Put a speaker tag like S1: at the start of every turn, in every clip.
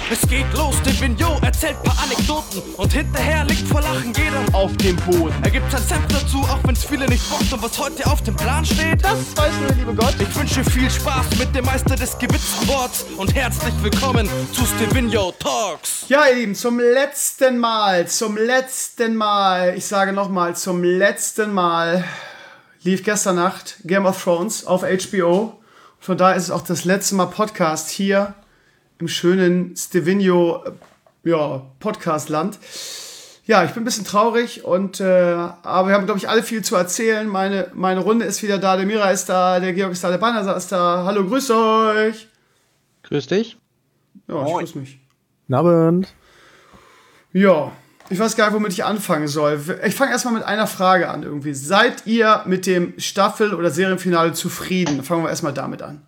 S1: Es geht los, Divino erzählt paar Anekdoten und hinterher liegt vor Lachen jeder auf dem Boden. Er gibt sein Senf dazu, auch wenn's viele nicht bockt. Und was heute auf dem Plan steht, das weiß nur der liebe Gott. Ich wünsche viel Spaß mit dem Meister des Gewitzsports und herzlich willkommen zu Stevino Talks.
S2: Ja, ihr Lieben, zum letzten Mal, ich sage nochmal, zum letzten Mal lief gestern Nacht Game of Thrones auf HBO. Von daher ist es auch das letzte Mal Podcast hier im schönen Stevino Podcastland. Ja, ich bin ein bisschen traurig, aber wir haben, glaube ich, alle viel zu erzählen. Meine Runde ist wieder da, der Mira ist da, der Georg ist da, der Banner ist da. Hallo, grüß euch.
S3: Grüß dich.
S2: Ja, ich grüß mich.
S3: Guten Abend.
S2: Ja, ich weiß gar nicht, womit ich anfangen soll. Ich fange erstmal mit einer Frage an irgendwie. Seid ihr mit dem Staffel- oder Serienfinale zufrieden? Fangen wir erstmal damit an.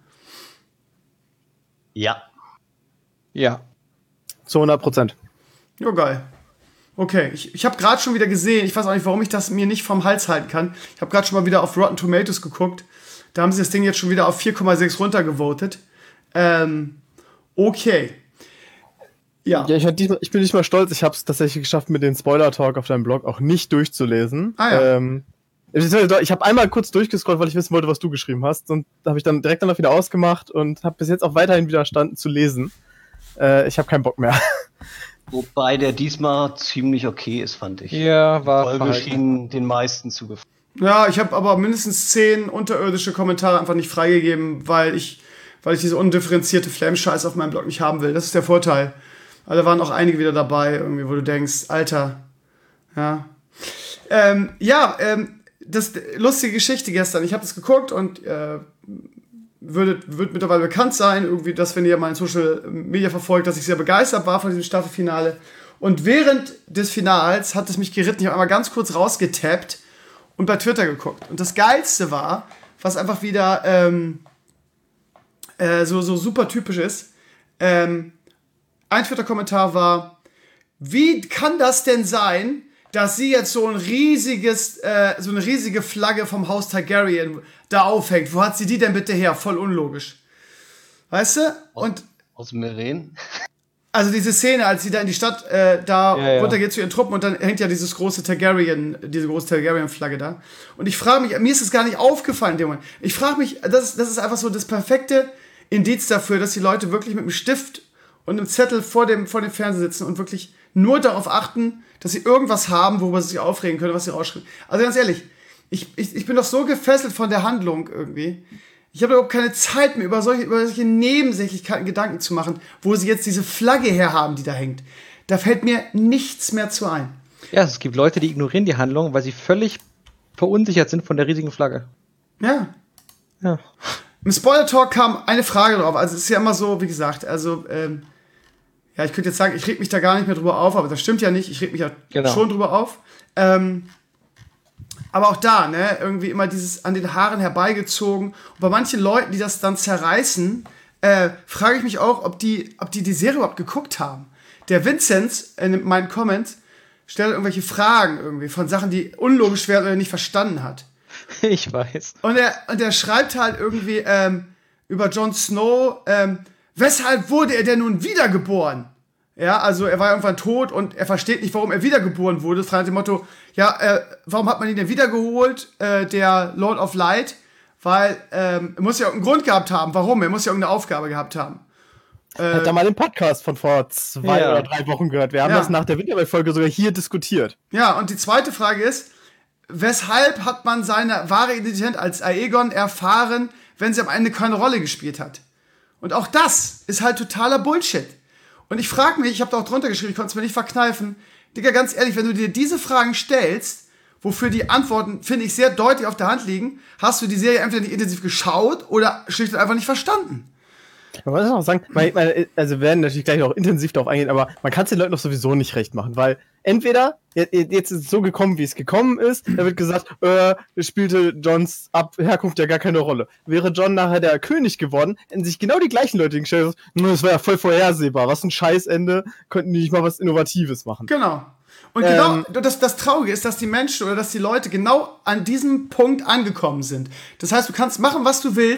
S4: Ja.
S3: Ja. Zu 100%.
S2: Ja, geil. Okay, ich habe gerade schon wieder gesehen, ich weiß auch nicht, warum ich das mir nicht vom Hals halten kann. Ich habe gerade schon mal wieder auf Rotten Tomatoes geguckt. Da haben sie das Ding jetzt schon wieder auf 4,6 runtergevotet. Okay. Ja.
S3: Ja, ich bin nicht mal stolz, ich habe es tatsächlich geschafft, mit dem Spoiler-Talk auf deinem Blog auch nicht durchzulesen.
S2: Ah, ja.
S3: Ich habe einmal kurz durchgescrollt, weil ich wissen wollte, was du geschrieben hast. Und habe ich dann direkt danach wieder ausgemacht und habe bis jetzt auch weiterhin widerstanden zu lesen. Ich habe keinen Bock mehr.
S4: Wobei der diesmal ziemlich okay ist, fand ich.
S3: Ja, war
S4: Die Folge schien den meisten zugefallen.
S2: Ja, ich habe aber mindestens 10 unterirdische Kommentare einfach nicht freigegeben, weil ich diese undifferenzierte Flamm-Scheiß auf meinem Blog nicht haben will. Das ist der Vorteil. Also da waren auch einige wieder dabei, irgendwie, wo du denkst, Alter, ja. Das lustige Geschichte gestern. Ich habe das geguckt und wird mittlerweile bekannt sein, irgendwie, dass, wenn ihr mein Social Media verfolgt, dass ich sehr begeistert war von diesem Staffelfinale. Und während des Finals hat es mich geritten. Ich habe einmal ganz kurz rausgetappt und bei Twitter geguckt. Und das Geilste war, was einfach wieder so super typisch ist, ein Twitter-Kommentar war: Wie kann das denn sein, dass sie jetzt so eine riesige Flagge vom Haus Targaryen da aufhängt? Wo hat sie die denn bitte her? Voll unlogisch. Weißt du?
S4: Aus Meren?
S2: Also diese Szene, als sie da in die Stadt runtergeht zu ihren Truppen und dann hängt ja diese große Targaryen-Flagge da. Und ich frage mich, mir ist das gar nicht aufgefallen in dem Moment. Ich frage mich, das ist einfach so das perfekte Indiz dafür, dass die Leute wirklich mit einem Stift und einem Zettel vor dem Fernseher sitzen und wirklich nur darauf achten, dass sie irgendwas haben, worüber sie sich aufregen können, was sie rausschreiben. Also ganz ehrlich, ich bin doch so gefesselt von der Handlung irgendwie. Ich habe überhaupt keine Zeit mehr, über solche Nebensächlichkeiten Gedanken zu machen, wo sie jetzt diese Flagge herhaben, die da hängt. Da fällt mir nichts mehr zu ein.
S5: Ja, es gibt Leute, die ignorieren die Handlung, weil sie völlig verunsichert sind von der riesigen Flagge.
S2: Ja.
S5: Ja.
S2: Im Spoiler-Talk kam eine Frage drauf. Also es ist ja immer so, wie gesagt, ich könnte jetzt sagen, ich reg mich da gar nicht mehr drüber auf, aber das stimmt ja nicht. Ich reg mich ja schon drüber auf. Aber auch da, ne, irgendwie immer dieses an den Haaren herbeigezogen. Und bei manchen Leuten, die das dann zerreißen, frage ich mich auch, ob die Serie überhaupt geguckt haben. Der Vinzenz in meinen Comments stellt irgendwelche Fragen irgendwie von Sachen, die unlogisch wären oder er nicht verstanden hat.
S5: Ich weiß.
S2: Und er schreibt halt irgendwie über Jon Snow, weshalb wurde er denn nun wiedergeboren? Ja, also er war ja irgendwann tot und er versteht nicht, warum er wiedergeboren wurde. Fragt nach dem Motto, warum hat man ihn denn wiedergeholt, der Lord of Light? Weil er muss ja irgendeinen Grund gehabt haben. Warum? Er muss ja irgendeine Aufgabe gehabt haben.
S3: Hat da mal den Podcast von vor 2 oder 3 Wochen gehört. Wir haben das nach der Winterwelt-Folge sogar hier diskutiert.
S2: Ja, und die zweite Frage ist, weshalb hat man seine wahre Identität als Aegon erfahren, wenn sie am Ende keine Rolle gespielt hat? Und auch das ist halt totaler Bullshit. Und ich frage mich, ich habe da auch drunter geschrieben, ich konnte es mir nicht verkneifen, Digga, ganz ehrlich, wenn du dir diese Fragen stellst, wofür die Antworten, finde ich, sehr deutlich auf der Hand liegen, hast du die Serie entweder nicht intensiv geschaut oder schlicht und einfach nicht verstanden.
S3: Man muss auch sagen, also wir werden natürlich gleich auch intensiv darauf eingehen, aber man kann es den Leuten doch sowieso nicht recht machen, weil entweder, jetzt ist es so gekommen, wie es gekommen ist, da wird gesagt, spielte Jons Herkunft ja gar keine Rolle. Wäre Jon nachher der König geworden, hätten sich genau die gleichen Leute gestellt, das war ja voll vorhersehbar, was ein Scheißende, könnten die nicht mal was Innovatives machen.
S2: Genau. Und genau, das Traurige ist, dass die Menschen oder dass die Leute genau an diesem Punkt angekommen sind. Das heißt, du kannst machen, was du willst.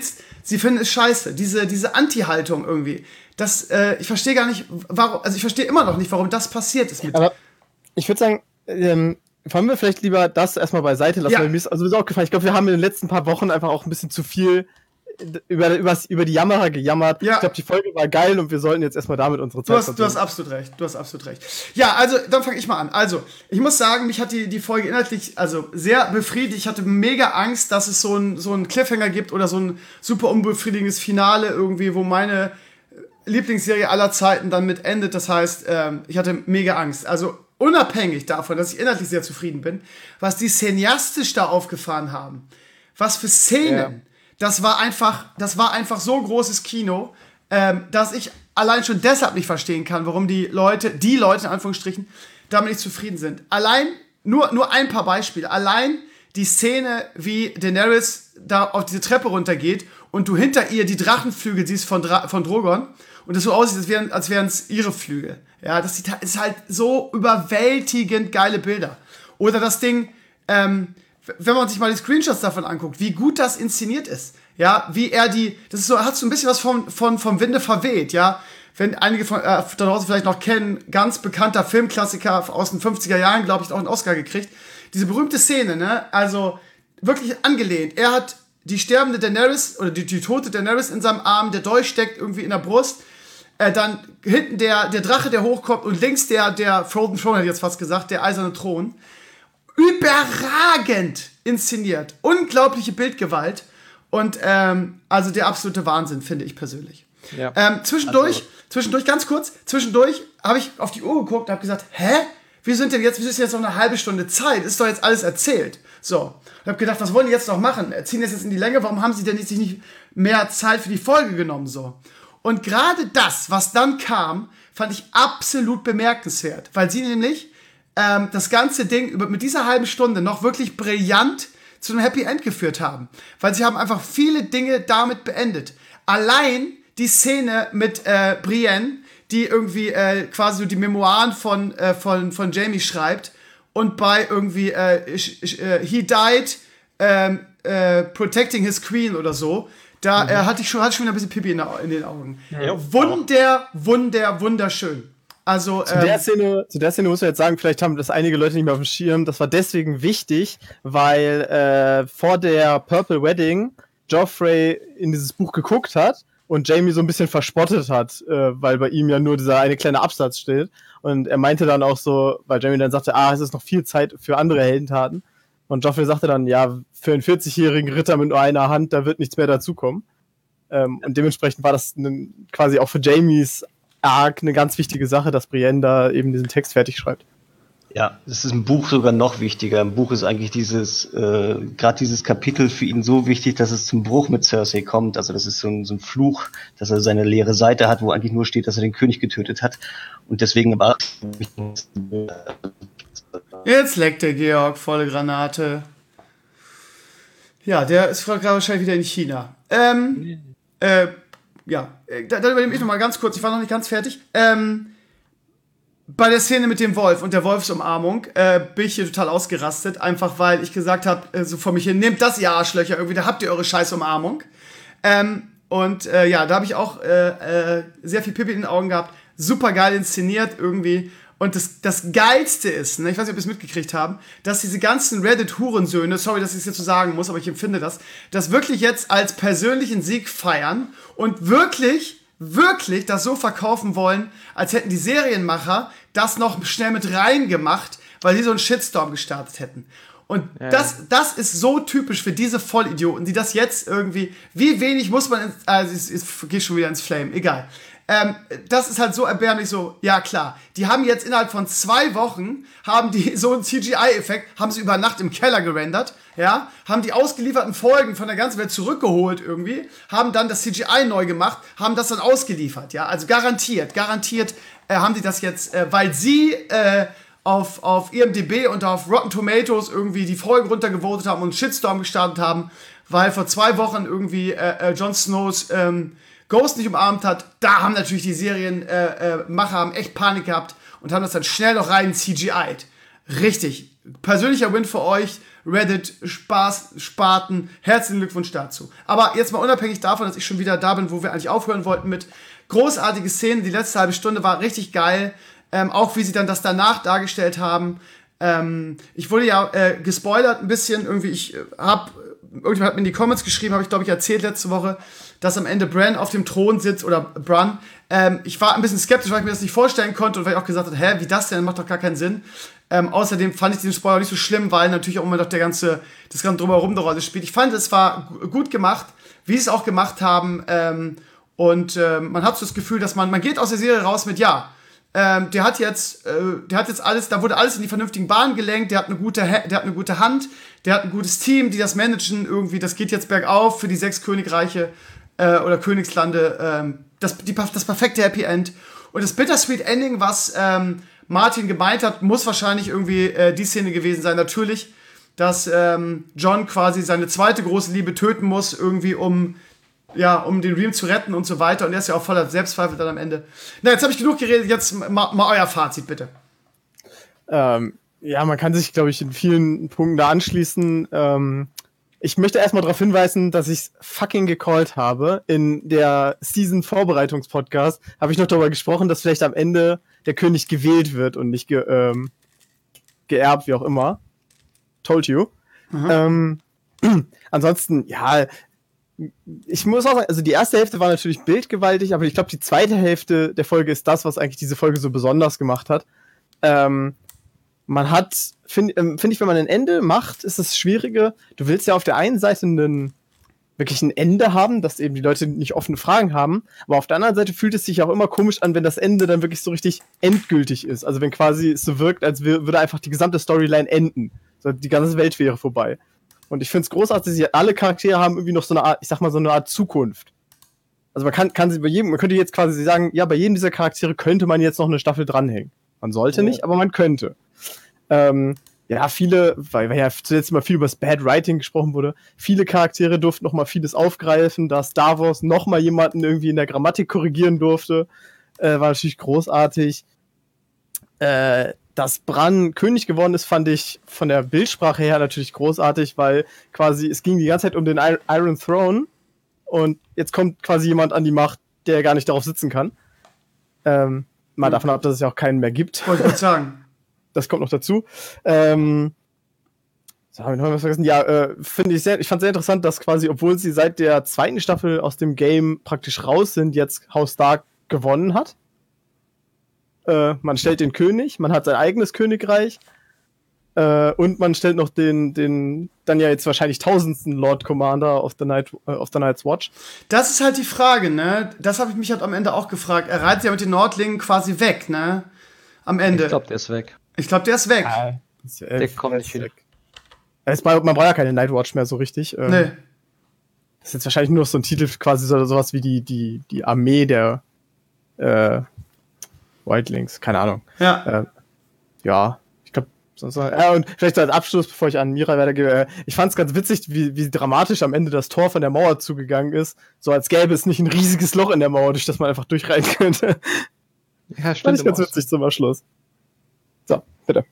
S2: sie finden es scheiße. Diese Anti-Haltung irgendwie. Ich verstehe gar nicht, warum, also ich verstehe immer noch nicht, warum das passiert ist mit.
S3: Aber ich würde sagen, wollen wir vielleicht lieber das erstmal beiseite lassen, weil mir ist also auch gefallen. Ich glaube, wir haben in den letzten paar Wochen einfach auch ein bisschen zu viel über die Jammerer gejammert. Ja. Ich glaube, die Folge war geil und wir sollten jetzt erstmal damit unsere Zeit
S2: verbringen. Du hast absolut recht. Ja, also, dann fange ich mal an. Also, ich muss sagen, mich hat die Folge inhaltlich sehr befriedigt. Ich hatte mega Angst, dass es so einen Cliffhanger gibt oder so ein super unbefriedigendes Finale irgendwie, wo meine Lieblingsserie aller Zeiten dann mit endet. Das heißt, ich hatte mega Angst. Also, unabhängig davon, dass ich inhaltlich sehr zufrieden bin, was die cineastisch da aufgefahren haben, was für Szenen, das war einfach so großes Kino, dass ich allein schon deshalb nicht verstehen kann, warum die Leute in Anführungsstrichen damit nicht zufrieden sind. Allein, nur ein paar Beispiele, allein die Szene, wie Daenerys da auf diese Treppe runtergeht und du hinter ihr die Drachenflügel siehst von Drogon und es so aussieht, als wären es ihre Flügel. Ja, das ist halt so überwältigend geile Bilder. Oder das Ding, wenn man sich mal die Screenshots davon anguckt, wie gut das inszeniert ist. Ja, wie er das ist so, hat so ein bisschen was vom Winde verweht, ja. Wenn einige von da draußen vielleicht noch kennen, ganz bekannter Filmklassiker aus den 50er Jahren, glaube ich, auch einen Oscar gekriegt. Diese berühmte Szene, ne, also wirklich angelehnt. Er hat die sterbende Daenerys oder die tote Daenerys in seinem Arm, der Dolch steckt irgendwie in der Brust. Dann hinten der Drache, der hochkommt und links der Frozen Throne, hätte ich jetzt fast gesagt, der eiserne Thron. Überragend inszeniert. Unglaubliche Bildgewalt. Und also der absolute Wahnsinn, finde ich persönlich. Ja. Zwischendurch, ganz kurz, habe ich auf die Uhr geguckt und habe gesagt, wieso ist jetzt noch eine halbe Stunde Zeit? Ist doch jetzt alles erzählt. So. Ich habe gedacht, was wollen die jetzt noch machen? Ziehen das jetzt in die Länge? Warum haben sie denn sich nicht mehr Zeit für die Folge genommen? So. Und gerade das, was dann kam, fand ich absolut bemerkenswert, weil sie nämlich das ganze Ding mit dieser halben Stunde noch wirklich brillant zu einem Happy End geführt haben. Weil sie haben einfach viele Dinge damit beendet. Allein die Szene mit Brienne, die irgendwie quasi so die Memoiren von Jaime schreibt und bei irgendwie he died protecting his queen oder so. Da hatte ich schon wieder ein bisschen Pipi in den Augen. Ja. Wunderschön. Also,
S3: zu der Szene muss man jetzt sagen, vielleicht haben das einige Leute nicht mehr auf dem Schirm. Das war deswegen wichtig, weil vor der Purple Wedding Joffrey in dieses Buch geguckt hat und Jaime so ein bisschen verspottet hat, weil bei ihm ja nur dieser eine kleine Absatz steht. Und er meinte dann auch so, weil Jaime dann sagte, es ist noch viel Zeit für andere Heldentaten. Und Joffrey sagte dann, ja, für einen 40-jährigen Ritter mit nur einer Hand, da wird nichts mehr dazukommen. Und dementsprechend war das quasi auch für Jaimes Arc eine ganz wichtige Sache, dass Brienne da eben diesen Text fertig schreibt.
S4: Ja, das ist im Buch sogar noch wichtiger. Im Buch ist eigentlich gerade dieses Kapitel für ihn so wichtig, dass es zum Bruch mit Cersei kommt. Also das ist so ein Fluch, dass er seine leere Seite hat, wo eigentlich nur steht, dass er den König getötet hat. Und deswegen war
S2: jetzt leckt der Georg, volle Granate. Ja, der ist gerade wahrscheinlich wieder in China. Ja, dann übernehme ich noch mal ganz kurz, ich war noch nicht ganz fertig. Bei der Szene mit dem Wolf und der Wolfsumarmung bin ich hier total ausgerastet, einfach weil ich gesagt habe, so vor mich hin, nehmt das, ihr Arschlöcher, irgendwie, da habt ihr eure scheiß Umarmung. Ja, da habe ich auch sehr viel Pipi in den Augen gehabt, super geil inszeniert irgendwie. Und das Geilste ist, ne, ich weiß nicht, ob wir es mitgekriegt haben, dass diese ganzen Reddit-Hurensöhne, sorry, dass ich es jetzt so sagen muss, aber ich empfinde das wirklich jetzt als persönlichen Sieg feiern und wirklich das so verkaufen wollen, als hätten die Serienmacher das noch schnell mit reingemacht, weil die so einen Shitstorm gestartet hätten. Und das ist so typisch für diese Vollidioten, die das jetzt irgendwie, wie wenig muss man, es geht schon wieder ins Flame, egal. Das ist halt so erbärmlich so, ja klar, die haben jetzt innerhalb von 2 Wochen, haben die so einen CGI-Effekt, haben sie über Nacht im Keller gerendert, ja, haben die ausgelieferten Folgen von der ganzen Welt zurückgeholt irgendwie, haben dann das CGI neu gemacht, haben das dann ausgeliefert, ja, also garantiert haben die das jetzt, weil sie auf IMDb und auf Rotten Tomatoes irgendwie die Folgen runtergevotet haben und einen Shitstorm gestartet haben, weil vor 2 Wochen irgendwie Jon Snows Ghost nicht umarmt hat. Da haben natürlich die Serienmacher haben echt Panik gehabt und haben das dann schnell noch rein CGI'd. Richtig. Persönlicher Win für euch. Reddit-Spaß-Sparten. Herzlichen Glückwunsch dazu. Aber jetzt mal unabhängig davon, dass ich schon wieder da bin, wo wir eigentlich aufhören wollten mit großartige Szenen. Die letzte halbe Stunde war richtig geil. Auch wie sie dann das danach dargestellt haben. Ich wurde ja gespoilert ein bisschen. Irgendwie, irgendjemand hat mir in die Comments geschrieben, habe ich glaube ich erzählt letzte Woche, dass am Ende Bran auf dem Thron sitzt oder Bran. Ich war ein bisschen skeptisch, weil ich mir das nicht vorstellen konnte und weil ich auch gesagt habe, wie das denn? Macht doch gar keinen Sinn. Außerdem fand ich den Spoiler nicht so schlimm, weil natürlich auch immer noch das ganze Drumherum eine Rolle spielt. Ich fand, es war gut gemacht, wie sie es auch gemacht haben. Und man hat so das Gefühl, dass man geht aus der Serie raus mit, der hat jetzt alles, da wurde alles in die vernünftigen Bahnen gelenkt, der hat eine gute Hand, der hat ein gutes Team, die das managen irgendwie, das geht jetzt bergauf für die 6 Königreiche oder Königslande, das perfekte Happy End. Und das Bittersweet Ending, was Martin gemeint hat, muss wahrscheinlich irgendwie die Szene gewesen sein, natürlich, dass Jon quasi seine zweite große Liebe töten muss, irgendwie um den Realm zu retten und so weiter. Und er ist ja auch voller Selbstzweifel dann am Ende. Na, jetzt habe ich genug geredet, jetzt mal euer Fazit, bitte.
S3: Man kann sich, glaube ich, in vielen Punkten da anschließen. Ich möchte erstmal darauf hinweisen, dass ich es fucking gecallt habe. In der Season-Vorbereitungs-Podcast habe ich noch darüber gesprochen, dass vielleicht am Ende der König gewählt wird und nicht geerbt, wie auch immer. Told you. Ansonsten, ich muss auch sagen, also die erste Hälfte war natürlich bildgewaltig, aber ich glaube, die zweite Hälfte der Folge ist das, was eigentlich diese Folge so besonders gemacht hat. Man hat, finde ich, wenn man ein Ende macht, ist das Schwierige. Du willst ja auf der einen Seite wirklich ein Ende haben, dass eben die Leute nicht offene Fragen haben, aber auf der anderen Seite fühlt es sich auch immer komisch an, wenn das Ende dann wirklich so richtig endgültig ist. Also wenn quasi es so wirkt, als würde einfach die gesamte Storyline enden. So, die ganze Welt wäre vorbei. Und ich finde es großartig, dass alle Charaktere haben irgendwie noch so eine Art, ich sag mal, so eine Art Zukunft. Also man könnte jetzt quasi sagen, bei jedem dieser Charaktere könnte man jetzt noch eine Staffel dranhängen. Man sollte nicht, aber man könnte. Weil ja zuletzt mal viel über das Bad Writing gesprochen wurde, viele Charaktere durften noch mal vieles aufgreifen, dass Davos noch mal jemanden irgendwie in der Grammatik korrigieren durfte, war natürlich großartig. Dass Bran König geworden ist, fand ich von der Bildsprache her natürlich großartig, weil quasi es ging die ganze Zeit um den Iron Throne und jetzt kommt quasi jemand an die Macht, der gar nicht darauf sitzen kann. Mal davon ab, dass es ja auch keinen mehr gibt.
S2: Wollte ich gerade sagen.
S3: Das kommt noch dazu. Habe ich noch was vergessen? Ich fand sehr interessant, dass quasi, obwohl sie seit der zweiten Staffel aus dem Game praktisch raus sind, jetzt Haus Stark gewonnen hat. Man stellt den König, man hat sein eigenes Königreich und man stellt noch den dann ja jetzt wahrscheinlich 1000. Lord Commander of the Night's Watch.
S2: Das ist halt die Frage, ne? Das habe ich mich halt am Ende auch gefragt. Er reitet ja mit den Nordlingen quasi weg, ne? Am Ende.
S5: Ich glaube, der ist weg.
S3: Der
S5: kommt nicht weg.
S3: Man braucht ja keine Nightwatch mehr so richtig.
S2: Nee.
S3: Das ist jetzt wahrscheinlich nur so ein Titel, quasi sowas wie die Armee der Wildlings, keine Ahnung. Ich glaube, und vielleicht als Abschluss, bevor ich an Mira weitergebe, ich fand es ganz witzig, wie dramatisch am Ende das Tor von der Mauer zugegangen ist, so als gäbe es nicht ein riesiges Loch in der Mauer, durch das man einfach durchreiten könnte.
S5: Ja, stimmt.
S3: Fand ich ganz witzig zum Abschluss. So, bitte.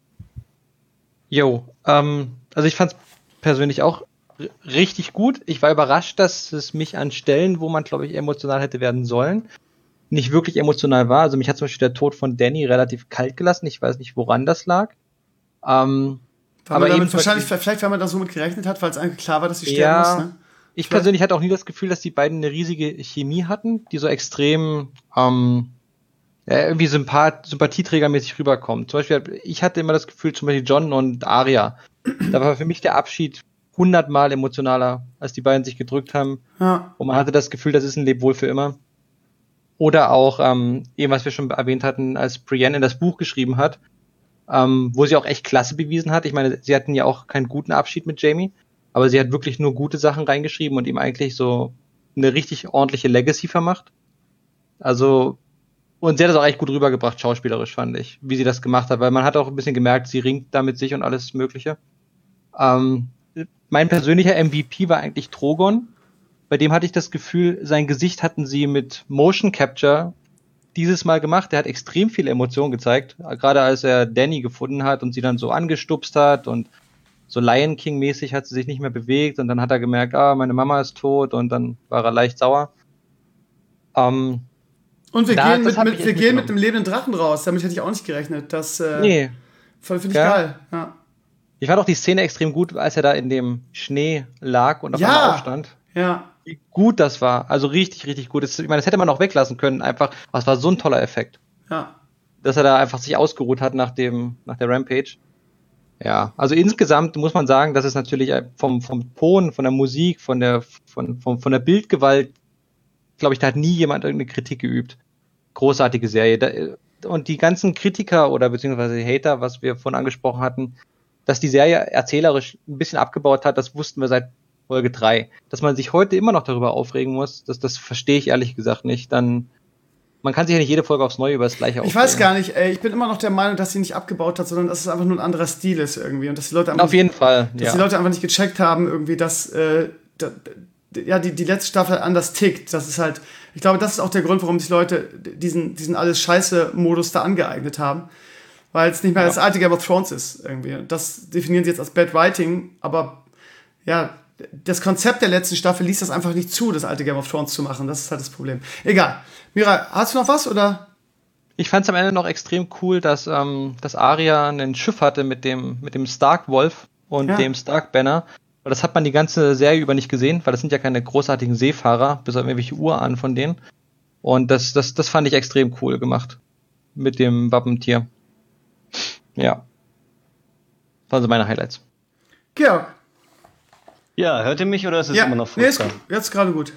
S5: Also ich fand es persönlich auch richtig gut. Ich war überrascht, dass es mich an Stellen, wo man, glaube ich, emotional hätte werden sollen, nicht wirklich emotional war. Also mich hat zum Beispiel der Tod von Dany relativ kalt gelassen. Ich weiß nicht, woran das lag.
S2: Aber eben vielleicht, weil man da so mit gerechnet hat, weil es eigentlich klar war, dass sie sterben muss, ne?
S5: Ich persönlich hatte auch nie das Gefühl, dass die beiden eine riesige Chemie hatten, die so extrem irgendwie sympathieträgermäßig rüberkommt. Zum Beispiel, ich hatte immer das Gefühl, zum Beispiel Jon und Arya, da war für mich der Abschied 100-mal emotionaler, als die beiden sich gedrückt haben.
S2: Ja.
S5: Und man hatte das Gefühl, das ist ein Lebwohl für immer. Oder auch, eben was wir schon erwähnt hatten, als Brienne in das Buch geschrieben hat, wo sie auch echt Klasse bewiesen hat. Ich meine, sie hatten ja auch keinen guten Abschied mit Jaime, aber sie hat wirklich nur gute Sachen reingeschrieben und ihm eigentlich so eine richtig ordentliche Legacy vermacht. Also, und sie hat das auch echt gut rübergebracht, schauspielerisch, fand ich, wie sie das gemacht hat, weil man hat auch ein bisschen gemerkt, sie ringt da mit sich und alles Mögliche. Mein persönlicher MVP war eigentlich Drogon. Bei dem hatte ich das Gefühl, sein Gesicht hatten sie mit Motion Capture dieses Mal gemacht. Der hat extrem viele Emotionen gezeigt, gerade als er Dany gefunden hat und sie dann so angestupst hat und so Lion King-mäßig hat sie sich nicht mehr bewegt und dann hat er gemerkt, meine Mama ist tot und dann war er leicht sauer.
S2: Und wir gehen mit einem lebenden Drachen raus. Damit hätte ich auch nicht gerechnet. Das
S5: nee.
S2: Finde ich geil. Ja.
S5: Ich fand auch die Szene extrem gut, als er da in dem Schnee lag und auf einmal aufstand.
S2: Ja.
S5: Wie gut das war. Also richtig, richtig gut. Ich meine, das hätte man auch weglassen können, einfach. Aber es war so ein toller Effekt.
S2: Ja.
S5: Dass er da einfach sich ausgeruht hat nach der Rampage. Ja, also insgesamt muss man sagen, dass es natürlich vom Ton, von der Musik, von der Bildgewalt, glaube ich, da hat nie jemand irgendeine Kritik geübt. Großartige Serie. Und die ganzen Kritiker oder beziehungsweise Hater, was wir vorhin angesprochen hatten, dass die Serie erzählerisch ein bisschen abgebaut hat, das wussten wir seit Folge 3. Dass man sich heute immer noch darüber aufregen muss, das verstehe ich ehrlich gesagt nicht. Man kann sich ja nicht jede Folge aufs Neue über das Gleiche aufregen.
S2: Ich weiß gar nicht, ich bin immer noch der Meinung, dass sie nicht abgebaut hat, sondern dass es einfach nur ein anderer Stil ist irgendwie. Und dass die Leute einfach
S5: auf jeden Fall,
S2: dass die Leute einfach nicht gecheckt haben, irgendwie, dass die letzte Staffel halt anders tickt. Das ist halt, ich glaube, das ist auch der Grund, warum sich Leute diesen alles Scheiße-Modus da angeeignet haben. Weil es nicht mehr das alte Game of Thrones ist irgendwie. Das definieren sie jetzt als Bad Writing, aber ja, das Konzept der letzten Staffel ließ das einfach nicht zu, das alte Game of Thrones zu machen. Das ist halt das Problem. Egal. Mira, hast du noch was, oder?
S5: Ich fand es am Ende noch extrem cool, dass Arya ein Schiff hatte mit dem Stark-Wolf und dem Stark-Banner. Weil das hat man die ganze Serie über nicht gesehen, weil das sind ja keine großartigen Seefahrer, bis auf irgendwelche Urahnen von denen. Und das fand ich extrem cool gemacht. Mit dem Wappentier. Ja. Das waren so meine Highlights.
S2: Georg.
S4: Ja, hört ihr mich oder ist es immer noch furchtbar?
S2: Nee, jetzt gerade gut.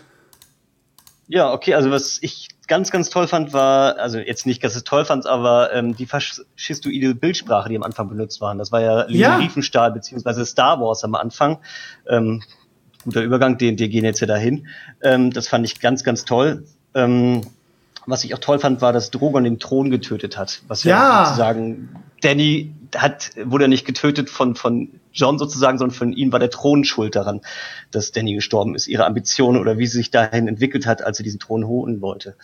S4: Ja, okay, also was ich ganz, ganz toll fand, war, also jetzt nicht, dass ich es toll fand, aber die faschistoide Bildsprache, die am Anfang benutzt waren. Das war ja Lina Riefenstahl beziehungsweise Star Wars am Anfang. Guter Übergang, die gehen jetzt ja dahin. Das fand ich ganz, ganz toll. Was ich auch toll fand, war, dass Drogon den Thron getötet hat. Was ja sozusagen, Danny wurde nicht getötet von Jon sozusagen, sondern von ihm war der Thron schuld daran, dass Danny gestorben ist. Ihre Ambitionen oder wie sie sich dahin entwickelt hat, als sie diesen Thron holen wollte.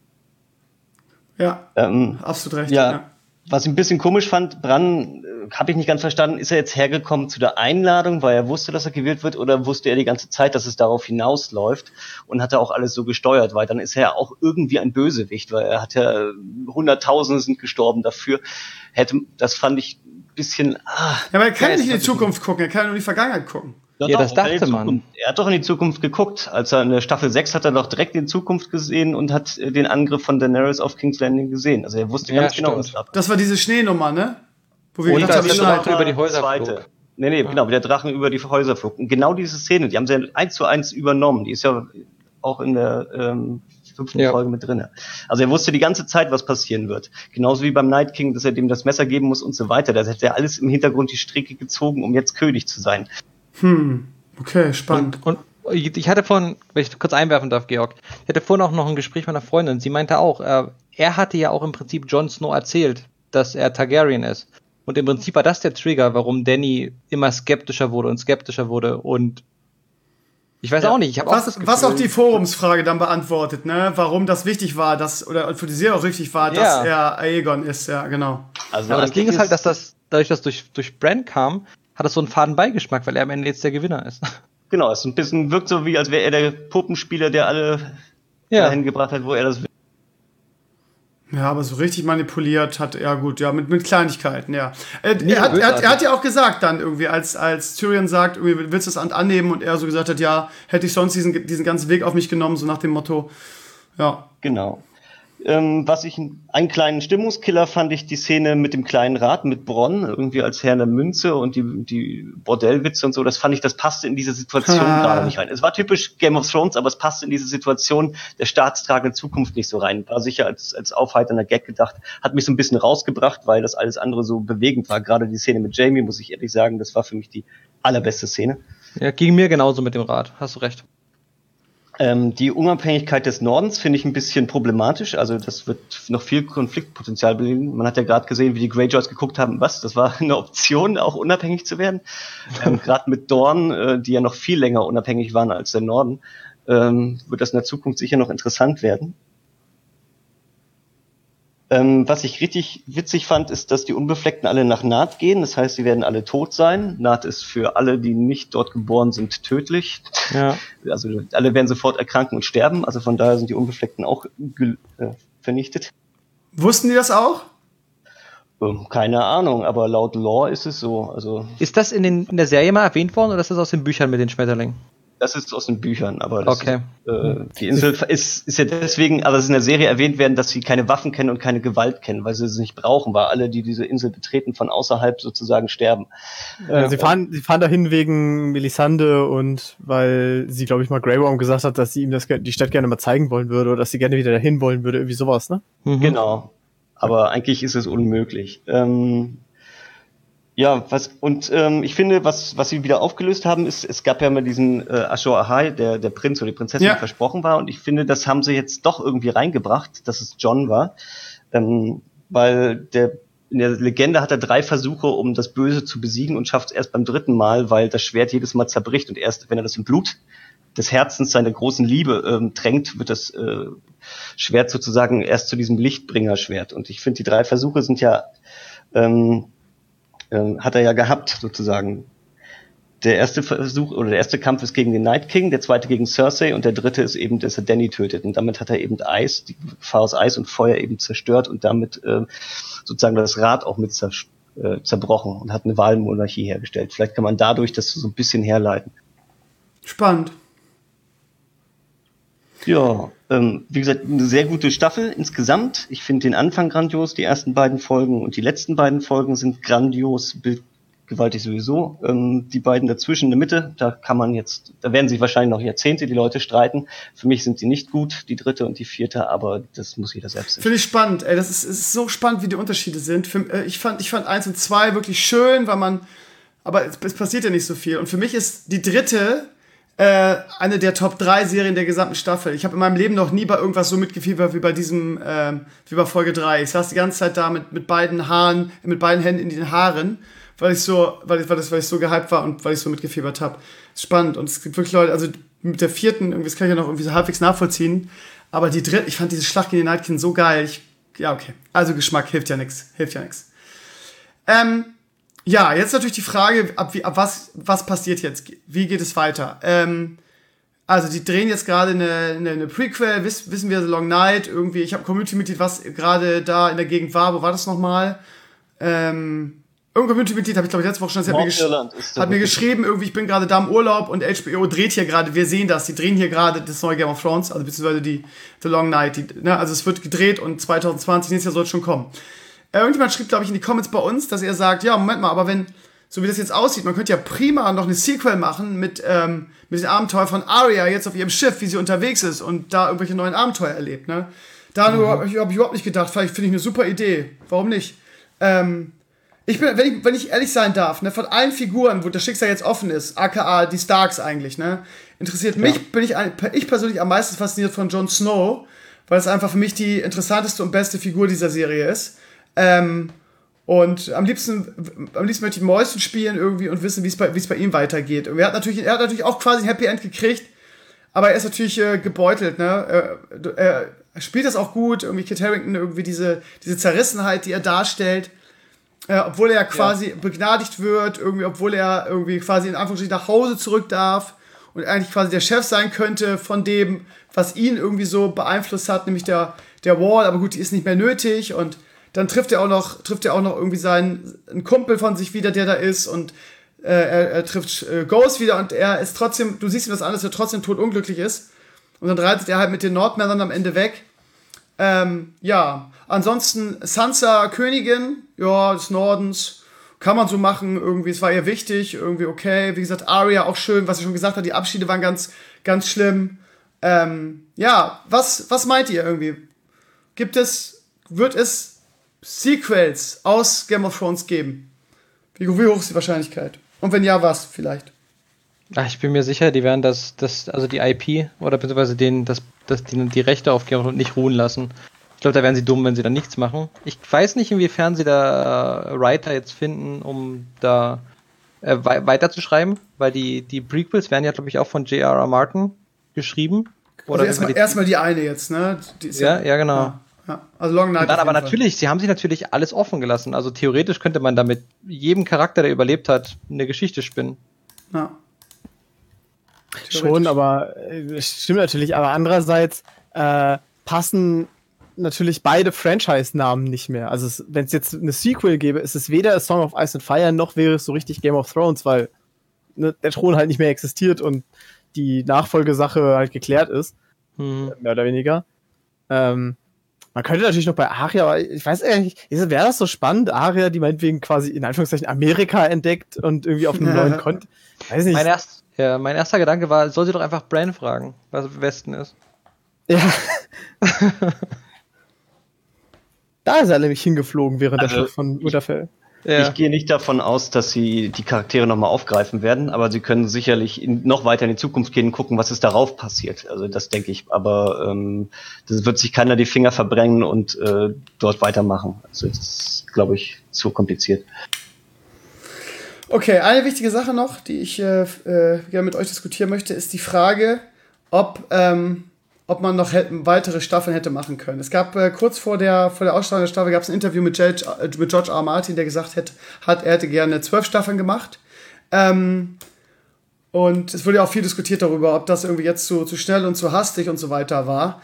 S2: Ja, absolut recht.
S4: Ja. Was ich ein bisschen komisch fand, Bran, habe ich nicht ganz verstanden, ist er jetzt hergekommen zu der Einladung, weil er wusste, dass er gewählt wird, oder wusste er die ganze Zeit, dass es darauf hinausläuft und hat er auch alles so gesteuert, weil dann ist er ja auch irgendwie ein Bösewicht, weil er hat ja Hunderttausende sind gestorben dafür. Das fand ich ein bisschen...
S2: ja, aber er kann nicht in die Zukunft gucken, er kann nur in die Vergangenheit gucken.
S5: Ja, das dachte man.
S4: Er hat doch in die Zukunft geguckt. Als er in der Staffel 6 hat er doch direkt in die Zukunft gesehen und hat den Angriff von Daenerys auf King's Landing gesehen. Also er wusste ganz genau, was da abgeht.
S2: Das war diese Schneenummer, ne?
S5: Wo wir gedacht haben, Drache über die Häuser flog.
S4: Nee, genau, wie der Drachen über die Häuser flog. Und genau diese Szene, die haben sie ja 1:1 übernommen. Die ist ja auch in der 5. Folge mit drin. Also er wusste die ganze Zeit, was passieren wird. Genauso wie beim Night King, dass er dem das Messer geben muss und so weiter. Da hätte er alles im Hintergrund die Stricke gezogen, um jetzt König zu sein.
S2: Okay, spannend.
S5: Und ich hatte vorhin, wenn ich kurz einwerfen darf, Georg, ich hatte vorhin auch noch ein Gespräch mit einer Freundin. Sie meinte auch, er hatte ja auch im Prinzip Jon Snow erzählt, dass er Targaryen ist. Und im Prinzip war das der Trigger, warum Danny immer skeptischer wurde und ich weiß auch nicht, ich habe auch das Gefühl,
S2: was auch die Forumsfrage dann beantwortet, ne? Warum das wichtig war, oder für die Serie auch richtig war, dass er Aegon ist, ja, genau.
S5: Also aber das Ding ist halt, dass dadurch, dass durch Bran kam, hat das so einen faden Beigeschmack, weil er am Ende jetzt der Gewinner ist.
S4: Genau, es ist ein bisschen, wirkt so wie, als wäre er der Puppenspieler, der alle dahin gebracht hat, wo er das will.
S2: Ja, aber so richtig manipuliert hat er mit Kleinigkeiten, ja. Er hat ja auch gesagt dann irgendwie, als Tyrion sagt, irgendwie, willst du das annehmen? Und er so gesagt hat, ja, hätte ich sonst diesen ganzen Weg auf mich genommen, so nach dem Motto, ja.
S4: Genau. Einen kleinen Stimmungskiller fand ich die Szene mit dem kleinen Rat, mit Bronn, irgendwie als Herr der Münze und die Bordellwitze und so, das passte in diese Situation gerade nicht rein. Es war typisch Game of Thrones, aber es passte in diese Situation der staatstragenden Zukunft nicht so rein. War sicher als aufheiternder Gag gedacht, hat mich so ein bisschen rausgebracht, weil das alles andere so bewegend war. Gerade die Szene mit Jaime, muss ich ehrlich sagen, das war für mich die allerbeste Szene.
S5: Ja, ging mir genauso mit dem Rat, hast du recht.
S4: Die Unabhängigkeit des Nordens finde ich ein bisschen problematisch. Also das wird noch viel Konfliktpotenzial bilden. Man hat ja gerade gesehen, wie die Greyjoys geguckt haben, das war eine Option, auch unabhängig zu werden. Gerade mit Dorne, die ja noch viel länger unabhängig waren als der Norden, wird das in der Zukunft sicher noch interessant werden. Was ich richtig witzig fand, ist, dass die Unbefleckten alle nach Naht gehen. Das heißt, sie werden alle tot sein. Naht ist für alle, die nicht dort geboren sind, tödlich. Ja. Also alle werden sofort erkranken und sterben. Also von daher sind die Unbefleckten auch vernichtet.
S2: Wussten die das auch?
S4: Keine Ahnung, aber laut Lore ist es so. Also
S5: ist das in der Serie mal erwähnt worden oder ist das aus den Büchern mit den Schmetterlingen?
S4: Das ist aus den Büchern, aber das die Insel ist ja deswegen, aber es ist in der Serie erwähnt werden, dass sie keine Waffen kennen und keine Gewalt kennen, weil sie es nicht brauchen, weil alle, die diese Insel betreten, von außerhalb sozusagen sterben.
S3: Sie fahren dahin wegen Melisande und weil sie, glaube ich, mal Grey Worm gesagt hat, dass sie ihm die Stadt gerne mal zeigen wollen würde oder dass sie gerne wieder dahin wollen würde, irgendwie sowas, ne?
S4: Mhm. Genau. Aber eigentlich ist es unmöglich. Ich finde, was sie wieder aufgelöst haben, ist, es gab ja mal diesen Azor Ahai, der Prinz oder die Prinzessin versprochen war, und ich finde, das haben sie jetzt doch irgendwie reingebracht, dass es Jon war, weil in der Legende hat er 3 Versuche, um das Böse zu besiegen, und schafft es erst beim 3. Mal, weil das Schwert jedes Mal zerbricht, und erst wenn er das im Blut des Herzens seiner großen Liebe tränkt, wird das Schwert sozusagen erst zu diesem Lichtbringer-Schwert. Und ich finde, die 3 Versuche sind ja hat er ja gehabt, sozusagen. Der erste Versuch oder der erste Kampf ist gegen den Night King, der zweite gegen Cersei und der dritte ist eben, dass er Dany tötet. Und damit hat er eben die Gefahr aus Eis und Feuer eben zerstört und damit sozusagen das Rad auch mit zerbrochen und hat eine Wahlmonarchie hergestellt. Vielleicht kann man dadurch das so ein bisschen herleiten.
S2: Spannend.
S4: Ja, wie gesagt, eine sehr gute Staffel insgesamt. Ich finde den Anfang grandios, die ersten beiden Folgen und die letzten beiden Folgen sind grandios, bildgewaltig sowieso. Die beiden dazwischen in der Mitte, da werden sich wahrscheinlich noch Jahrzehnte die Leute streiten. Für mich sind sie nicht gut, die 3. und die 4., aber das muss jeder selbst sehen.
S2: Finde ich spannend, ey, das ist so spannend, wie die Unterschiede sind. Ich fand 1 und 2 wirklich schön, aber es passiert ja nicht so viel. Und für mich ist die 3. eine der Top 3 Serien der gesamten Staffel. Ich habe in meinem Leben noch nie bei irgendwas so mitgefiebert wie wie bei Folge 3. Ich saß die ganze Zeit da mit beiden Händen in den Haaren, weil ich so gehypt war und weil ich so mitgefiebert habe. Ist spannend. Und es gibt wirklich Leute, also mit der 4., irgendwie, das kann ich ja noch irgendwie so halbwegs nachvollziehen, aber die 3., ich fand diese Schlacht gegen den Night King so geil. Okay. Also Geschmack hilft ja nix. Ja, jetzt natürlich die Frage, was passiert jetzt? Wie geht es weiter? Also die drehen jetzt gerade eine Prequel, wissen wir, The Long Night, irgendwie, ich habe Community-Mitglied, was gerade da in der Gegend war, wo war das nochmal? Irgendein Community-Mitglied, habe ich glaube ich letzte Woche schon, hat mir geschrieben, irgendwie, ich bin gerade da im Urlaub und HBO dreht hier gerade, wir sehen das, die drehen hier gerade das neue Game of Thrones, also beziehungsweise die The Long Night, also es wird gedreht und 2020, nächstes Jahr soll es schon kommen. Irgendjemand schrieb, glaube ich, in die Comments bei uns, dass er sagt, ja, Moment mal, aber so wie das jetzt aussieht, man könnte ja prima noch eine Sequel machen mit dem Abenteuer von Arya jetzt auf ihrem Schiff, wie sie unterwegs ist und da irgendwelche neuen Abenteuer erlebt, ne? Da habe ich überhaupt nicht gedacht, vielleicht finde ich eine super Idee, warum nicht? Wenn ich ehrlich sein darf, ne, von allen Figuren, wo das Schicksal jetzt offen ist, aka die Starks eigentlich, ne, interessiert mich, bin ich persönlich am meisten fasziniert von Jon Snow, weil es einfach für mich die interessanteste und beste Figur dieser Serie ist. Und am liebsten möchte ich Mäuschen spielen irgendwie und wissen, wie es bei ihm weitergeht. Und er hat natürlich auch quasi ein Happy End gekriegt, aber er ist natürlich gebeutelt, ne? Er spielt das auch gut, irgendwie Kit Harington, irgendwie diese Zerrissenheit, die er darstellt, obwohl er quasi begnadigt wird, irgendwie, obwohl er irgendwie quasi in Anführungsstrichen nach Hause zurück darf und eigentlich quasi der Chef sein könnte von dem, was ihn irgendwie so beeinflusst hat, nämlich der Wall, aber gut, die ist nicht mehr nötig und dann trifft er auch noch irgendwie einen Kumpel von sich wieder, der da ist und er trifft Ghost wieder und er ist trotzdem, du siehst ihm das an, dass er trotzdem totunglücklich ist und dann reitet er halt mit den Nordmännern am Ende weg. Ja, ansonsten Sansa Königin, ja, des Nordens, kann man so machen, irgendwie, es war ihr wichtig, irgendwie okay, wie gesagt, Arya auch schön, was sie schon gesagt hat, die Abschiede waren ganz, ganz schlimm. Ja, was meint ihr irgendwie? Wird es Sequels aus Game of Thrones geben? Wie hoch ist die Wahrscheinlichkeit? Und wenn ja, was vielleicht?
S5: Ich bin mir sicher, die werden also die IP oder beziehungsweise die Rechte auf Game of Thrones nicht ruhen lassen. Ich glaube, da wären sie dumm, wenn sie dann nichts machen. Ich weiß nicht, inwiefern sie da Writer jetzt finden, um da weiterzuschreiben, weil die Prequels werden ja, glaube ich, auch von J.R.R. Martin geschrieben.
S2: Oder also erstmal die eine jetzt, ne?
S5: Ja, genau.
S2: Ja, also Long Night.
S5: Und dann aber natürlich, sie haben sich natürlich alles offen gelassen. Also theoretisch könnte man damit jedem Charakter, der überlebt hat, eine Geschichte spinnen.
S2: Ja.
S3: Schon, aber stimmt natürlich. Aber andererseits passen natürlich beide Franchise-Namen nicht mehr. Also wenn es jetzt eine Sequel gäbe, ist es weder A Song of Ice and Fire, noch wäre es so richtig Game of Thrones, weil der Thron halt nicht mehr existiert und die Nachfolgesache halt geklärt ist. Mehr oder weniger. Man könnte natürlich noch bei Arya, aber ich weiß ehrlich nicht, wäre das so spannend, Arya, die meinetwegen quasi in Anführungszeichen Amerika entdeckt und irgendwie auf einem neuen Kontinent. Weiß nicht.
S5: Mein erster Gedanke war, soll sie doch einfach Bran fragen, was im Westen ist.
S3: Ja. Da ist er nämlich hingeflogen während der Schlacht von Winterfell.
S4: Ja. Ich gehe nicht davon aus, dass sie die Charaktere nochmal aufgreifen werden, aber sie können sicherlich noch weiter in die Zukunft gehen und gucken, was ist darauf passiert. Also das denke ich. Aber das wird sich keiner die Finger verbrennen und dort weitermachen. Also das ist, glaube ich, zu kompliziert.
S2: Okay, eine wichtige Sache noch, die ich gerne mit euch diskutieren möchte, ist die Frage, ob man noch weitere Staffeln hätte machen können. Es gab kurz vor der Ausstrahlung der Staffel gab es ein Interview mit George R. R. Martin, der gesagt hat, er hätte gerne 12 Staffeln gemacht. Und es wurde ja auch viel diskutiert darüber, ob das irgendwie jetzt zu schnell und zu hastig und so weiter war.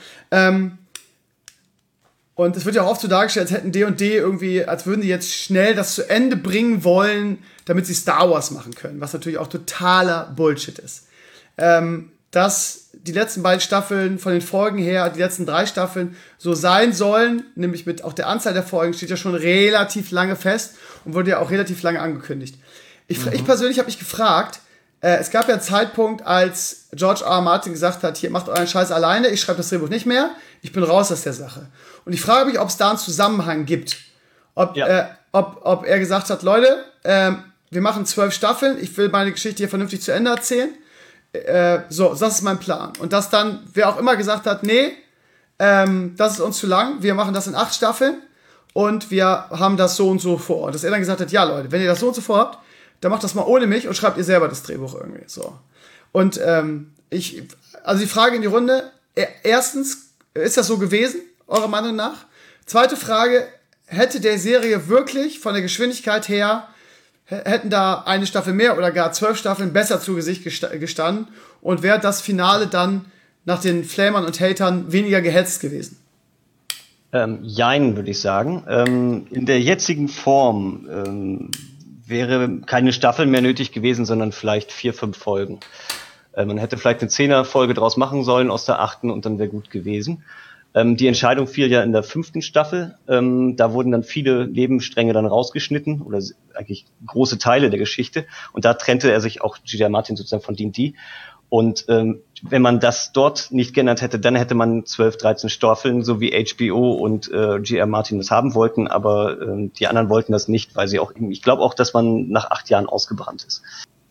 S2: Und es wird ja auch oft so dargestellt, als hätten D&D irgendwie, als würden die jetzt schnell das zu Ende bringen wollen, damit sie Star Wars machen können, was natürlich auch totaler Bullshit ist. Dass die letzten beiden Staffeln von den Folgen her, die letzten 3 Staffeln so sein sollen, nämlich mit auch der Anzahl der Folgen, steht ja schon relativ lange fest und wurde ja auch relativ lange angekündigt. Ich persönlich habe mich gefragt, es gab ja einen Zeitpunkt, als George R. R. Martin gesagt hat, hier, macht euren Scheiß alleine, ich schreibe das Drehbuch nicht mehr, ich bin raus aus der Sache. Und ich frage mich, ob es da einen Zusammenhang gibt. Ob er gesagt hat, Leute, wir machen 12 Staffeln, ich will meine Geschichte hier vernünftig zu Ende erzählen. So, das ist mein Plan. Und dass dann, wer auch immer gesagt hat, nee, das ist uns zu lang, wir machen das in 8 Staffeln und wir haben das so und so vor. Und dass er dann gesagt hat, ja Leute, wenn ihr das so und so vorhabt, dann macht das mal ohne mich und schreibt ihr selber das Drehbuch irgendwie. So. Und also die Frage in die Runde, erstens, ist das so gewesen, eurer Meinung nach? Zweite Frage, hätte der Serie wirklich von der Geschwindigkeit her, hätten da eine Staffel mehr oder gar 12 Staffeln besser zu Gesicht gestanden und wäre das Finale dann nach den Flamern und Hatern weniger gehetzt gewesen?
S4: Jein, würde ich sagen. In der jetzigen Form wäre keine Staffel mehr nötig gewesen, sondern vielleicht 4, 5 Folgen. Man hätte vielleicht eine 10er-Folge draus machen sollen aus der 8. und dann wäre gut gewesen. Die Entscheidung fiel ja in der 5. Staffel. Da wurden dann viele Nebenstränge dann rausgeschnitten oder eigentlich große Teile der Geschichte. Und da trennte er sich auch George R. R. Martin sozusagen von D&D. Und wenn man das dort nicht geändert hätte, dann hätte man 12, 13 Staffeln, so wie HBO und George R. R. Martin das haben wollten. Aber die anderen wollten das nicht, weil sie auch, ich glaube auch, dass man nach 8 Jahren ausgebrannt ist.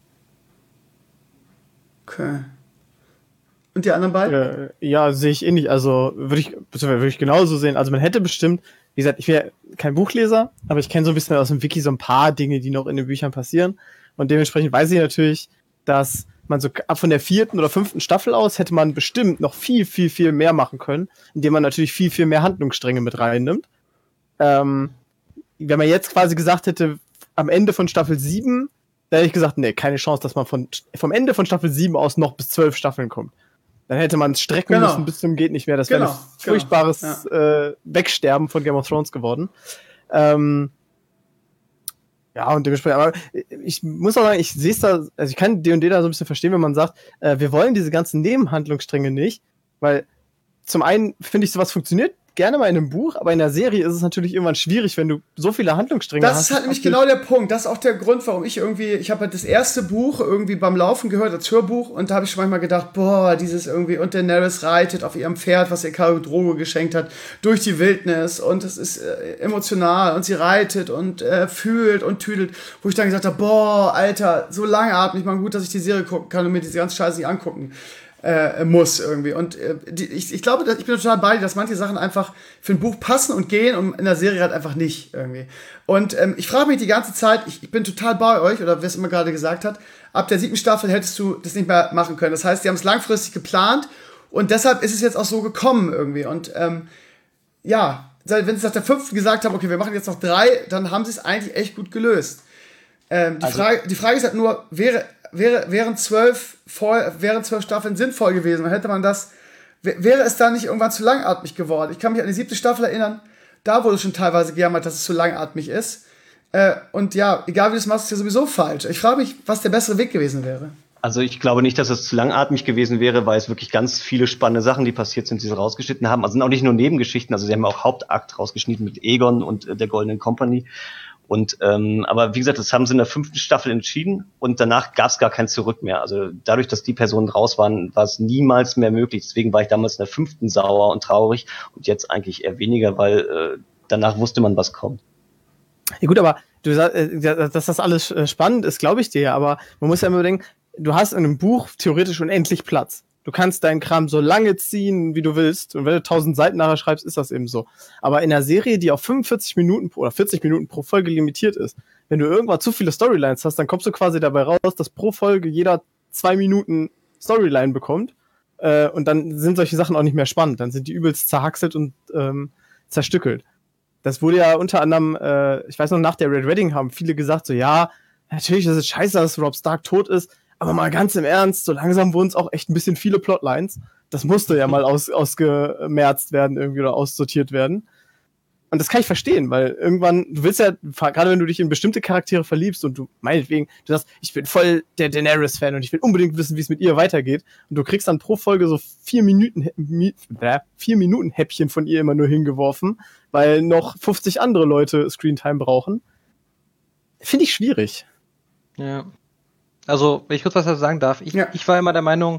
S2: Okay. Und die anderen beiden?
S3: Ja, sehe ich ähnlich. Also würde ich genauso sehen. Also man hätte bestimmt, wie gesagt, ich wäre kein Buchleser, aber ich kenne so ein bisschen aus dem Wiki so ein paar Dinge, die noch in den Büchern passieren. Und dementsprechend weiß ich natürlich, dass man so ab von der 4. oder 5. Staffel aus hätte man bestimmt noch viel, viel, viel mehr machen können, indem man natürlich viel, viel mehr Handlungsstränge mit reinnimmt. Wenn man jetzt quasi gesagt hätte, am Ende von Staffel 7, da hätte ich gesagt, nee, keine Chance, dass man vom Ende von Staffel 7 aus noch bis 12 Staffeln kommt. Dann hätte man es strecken müssen bis zum geht nicht mehr. Das wäre ein furchtbares Wegsterben von Game of Thrones geworden. Ja, und dementsprechend, aber ich muss auch sagen, ich sehe es da, also ich kann D&D da so ein bisschen verstehen, wenn man sagt, wir wollen diese ganzen Nebenhandlungsstränge nicht, weil zum einen finde ich, sowas funktioniert gerne mal in einem Buch, aber in der Serie ist es natürlich irgendwann schwierig, wenn du so viele Handlungsstränge hast.
S2: Das ist halt nämlich genau der Punkt. Das ist auch der Grund, warum ich habe halt das erste Buch irgendwie beim Laufen gehört, als Hörbuch, und da habe ich schon manchmal gedacht, boah, dieses irgendwie, und Daenerys reitet auf ihrem Pferd, was ihr Khal Drogo geschenkt hat, durch die Wildnis, und es ist emotional, und sie reitet und fühlt und tüdelt, wo ich dann gesagt habe, boah, Alter, so langatmig, mal gut, dass ich die Serie gucken kann und mir diese ganze Scheiße nicht angucken muss irgendwie. Und ich glaube, ich bin total bei dir, dass manche Sachen einfach für ein Buch passen und gehen und in der Serie halt einfach nicht irgendwie. Und ich frage mich die ganze Zeit, ich bin total bei euch, oder wer es immer gerade gesagt hat, ab der 7. Staffel hättest du das nicht mehr machen können. Das heißt, die haben es langfristig geplant und deshalb ist es jetzt auch so gekommen irgendwie. Und ja, wenn sie nach der 5. gesagt haben, okay, wir machen jetzt noch 3, dann haben sie es eigentlich echt gut gelöst. Die Frage ist halt nur, wären 12 Staffeln sinnvoll gewesen, dann hätte man das, wäre es da nicht irgendwann zu langatmig geworden? Ich kann mich an die 7. Staffel erinnern, da wurde schon teilweise gejammert, dass es zu langatmig ist. Und ja, egal wie du es machst, ist ja sowieso falsch. Ich frage mich, was der bessere Weg gewesen wäre.
S4: Also ich glaube nicht, dass es zu langatmig gewesen wäre, weil es wirklich ganz viele spannende Sachen, die passiert sind, die sie rausgeschnitten haben. Also sind auch nicht nur Nebengeschichten, also sie haben auch Hauptakt rausgeschnitten mit Egon und der Goldenen Company. Und aber wie gesagt, das haben sie in der 5. Staffel entschieden und danach gab es gar kein Zurück mehr. Also dadurch, dass die Personen raus waren, war es niemals mehr möglich. Deswegen war ich damals in der 5. sauer und traurig und jetzt eigentlich eher weniger, weil danach wusste man, was kommt.
S3: Ja gut, aber du sagst, dass das alles spannend ist, glaube ich dir ja, aber man muss ja immer bedenken, du hast in einem Buch theoretisch unendlich Platz. Du kannst deinen Kram so lange ziehen, wie du willst. Und wenn du 1000 Seiten nachher schreibst, ist das eben so. Aber in einer Serie, die auf 45 Minuten oder 40 Minuten pro Folge limitiert ist, wenn du irgendwann zu viele Storylines hast, dann kommst du quasi dabei raus, dass pro Folge jeder 2 Minuten Storyline bekommt. Und dann sind solche Sachen auch nicht mehr spannend. Dann sind die übelst zerhackselt und zerstückelt. Das wurde ja unter anderem, ich weiß noch, nach der Red Wedding haben viele gesagt, so ja, natürlich ist es scheiße, dass Robb Stark tot ist, aber mal ganz im Ernst, so langsam wurden es auch echt ein bisschen viele Plotlines. Das musste ja mal ausgemerzt werden irgendwie oder aussortiert werden. Und das kann ich verstehen, weil irgendwann, du willst ja, gerade wenn du dich in bestimmte Charaktere verliebst und du, meinetwegen, du sagst, ich bin voll der Daenerys-Fan und ich will unbedingt wissen, wie es mit ihr weitergeht. Und du kriegst dann pro Folge so 4 Minuten Häppchen von ihr immer nur hingeworfen, weil noch 50 andere Leute Screentime brauchen. Finde ich schwierig.
S5: Ja. Also, wenn ich kurz was dazu sagen darf, ich war immer der Meinung,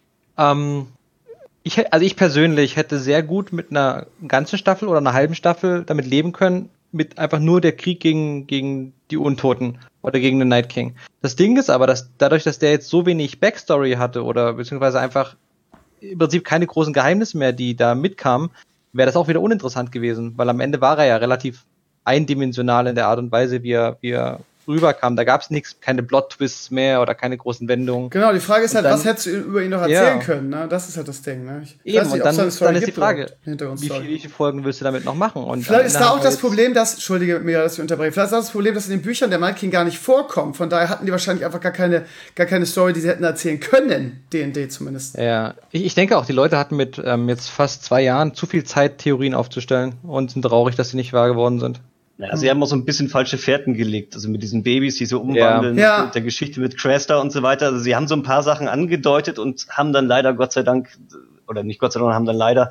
S5: ich persönlich hätte sehr gut mit einer ganzen Staffel oder einer halben Staffel damit leben können, mit einfach nur der Krieg gegen die Untoten oder gegen den Night King. Das Ding ist aber, dass dadurch, dass der jetzt so wenig Backstory hatte oder beziehungsweise einfach im Prinzip keine großen Geheimnisse mehr, die da mitkamen, wäre das auch wieder uninteressant gewesen, weil am Ende war er ja relativ eindimensional in der Art und Weise, wie er rüberkam. Da gab es nichts, keine Plot-Twists mehr oder keine großen Wendungen.
S2: Genau, die Frage ist halt, was hättest du über ihn noch erzählen können? Ne? Das ist halt das Ding. Ne?
S5: Eben, und dann ist die Frage, wie viele Folgen willst du damit noch machen? Und
S2: vielleicht ist da auch das Problem, entschuldige mir, dass ich unterbreche, vielleicht ist das Problem, dass in den Büchern der Night King gar nicht vorkommt. Von daher hatten die wahrscheinlich einfach gar keine Story, die sie hätten erzählen können. D&D zumindest.
S5: Ja, ich denke auch, die Leute hatten mit jetzt fast 2 Jahren zu viel Zeit, Theorien aufzustellen und sind traurig, dass sie nicht wahr geworden sind.
S4: Ja, sie haben auch so ein bisschen falsche Fährten gelegt, also mit diesen Babys, die so umwandeln, mit der Geschichte mit Craster und so weiter. Also sie haben so ein paar Sachen angedeutet und haben dann leider, Gott sei Dank, oder nicht Gott sei Dank,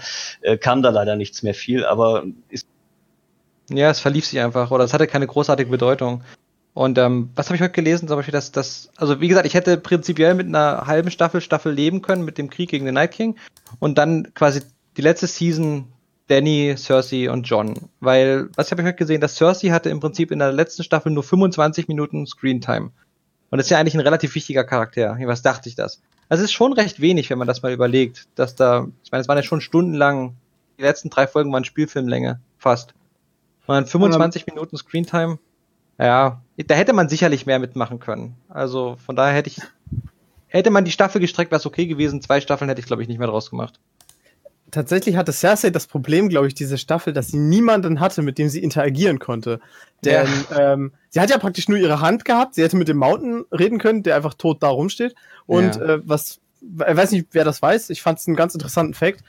S4: kam da leider nichts mehr viel, aber
S5: ja, es verlief sich einfach, oder es hatte keine großartige Bedeutung. Und was habe ich heute gelesen? Zum Beispiel, also wie gesagt, ich hätte prinzipiell mit einer halben Staffel leben können, mit dem Krieg gegen den Night King und dann quasi die letzte Season Dany, Cersei und Jon. Weil, was habe ich heute gesehen, dass Cersei hatte im Prinzip in der letzten Staffel nur 25 Minuten Screentime. Und das ist ja eigentlich ein relativ wichtiger Charakter. Was dachte ich das? Also es ist schon recht wenig, wenn man das mal überlegt, dass da, ich meine, es waren ja schon stundenlang, die letzten 3 Folgen waren Spielfilmlänge, fast. Und dann 25 Minuten Screentime, ja, da hätte man sicherlich mehr mitmachen können. Also von daher hätte man die Staffel gestreckt, wäre es okay gewesen. 2 Staffeln hätte ich, glaube ich, nicht mehr draus gemacht.
S3: Tatsächlich hatte Cersei das Problem, glaube ich, diese Staffel, dass sie niemanden hatte, mit dem sie interagieren konnte. Denn sie hat ja praktisch nur ihre Hand gehabt. Sie hätte mit dem Mountain reden können, der einfach tot da rumsteht. Und ich weiß nicht, wer das weiß, ich fand es einen ganz interessanten Fact.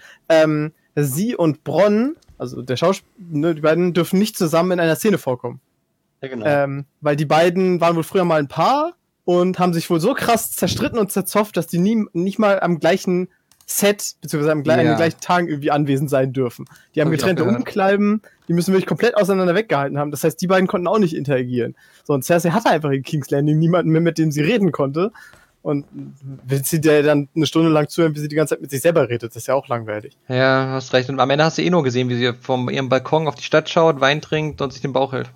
S3: Sie und Bronn, also der Schauspieler, die beiden dürfen nicht zusammen in einer Szene vorkommen. Ja, genau. Weil die beiden waren wohl früher mal ein Paar und haben sich wohl so krass zerstritten und zerzofft, dass die nicht mal am gleichen Set, beziehungsweise an den gleichen Tagen irgendwie anwesend sein dürfen. Die haben getrennte Umkleiden, die müssen wirklich komplett auseinander weggehalten haben. Das heißt, die beiden konnten auch nicht interagieren. So, und Cersei hatte einfach in King's Landing niemanden mehr, mit dem sie reden konnte. Und will sie dir dann eine Stunde lang zuhören, wie sie die ganze Zeit mit sich selber redet, das ist ja auch langweilig.
S5: Ja, hast recht. Und am Ende hast du nur gesehen, wie sie von ihrem Balkon auf die Stadt schaut, Wein trinkt und sich den Bauch hält.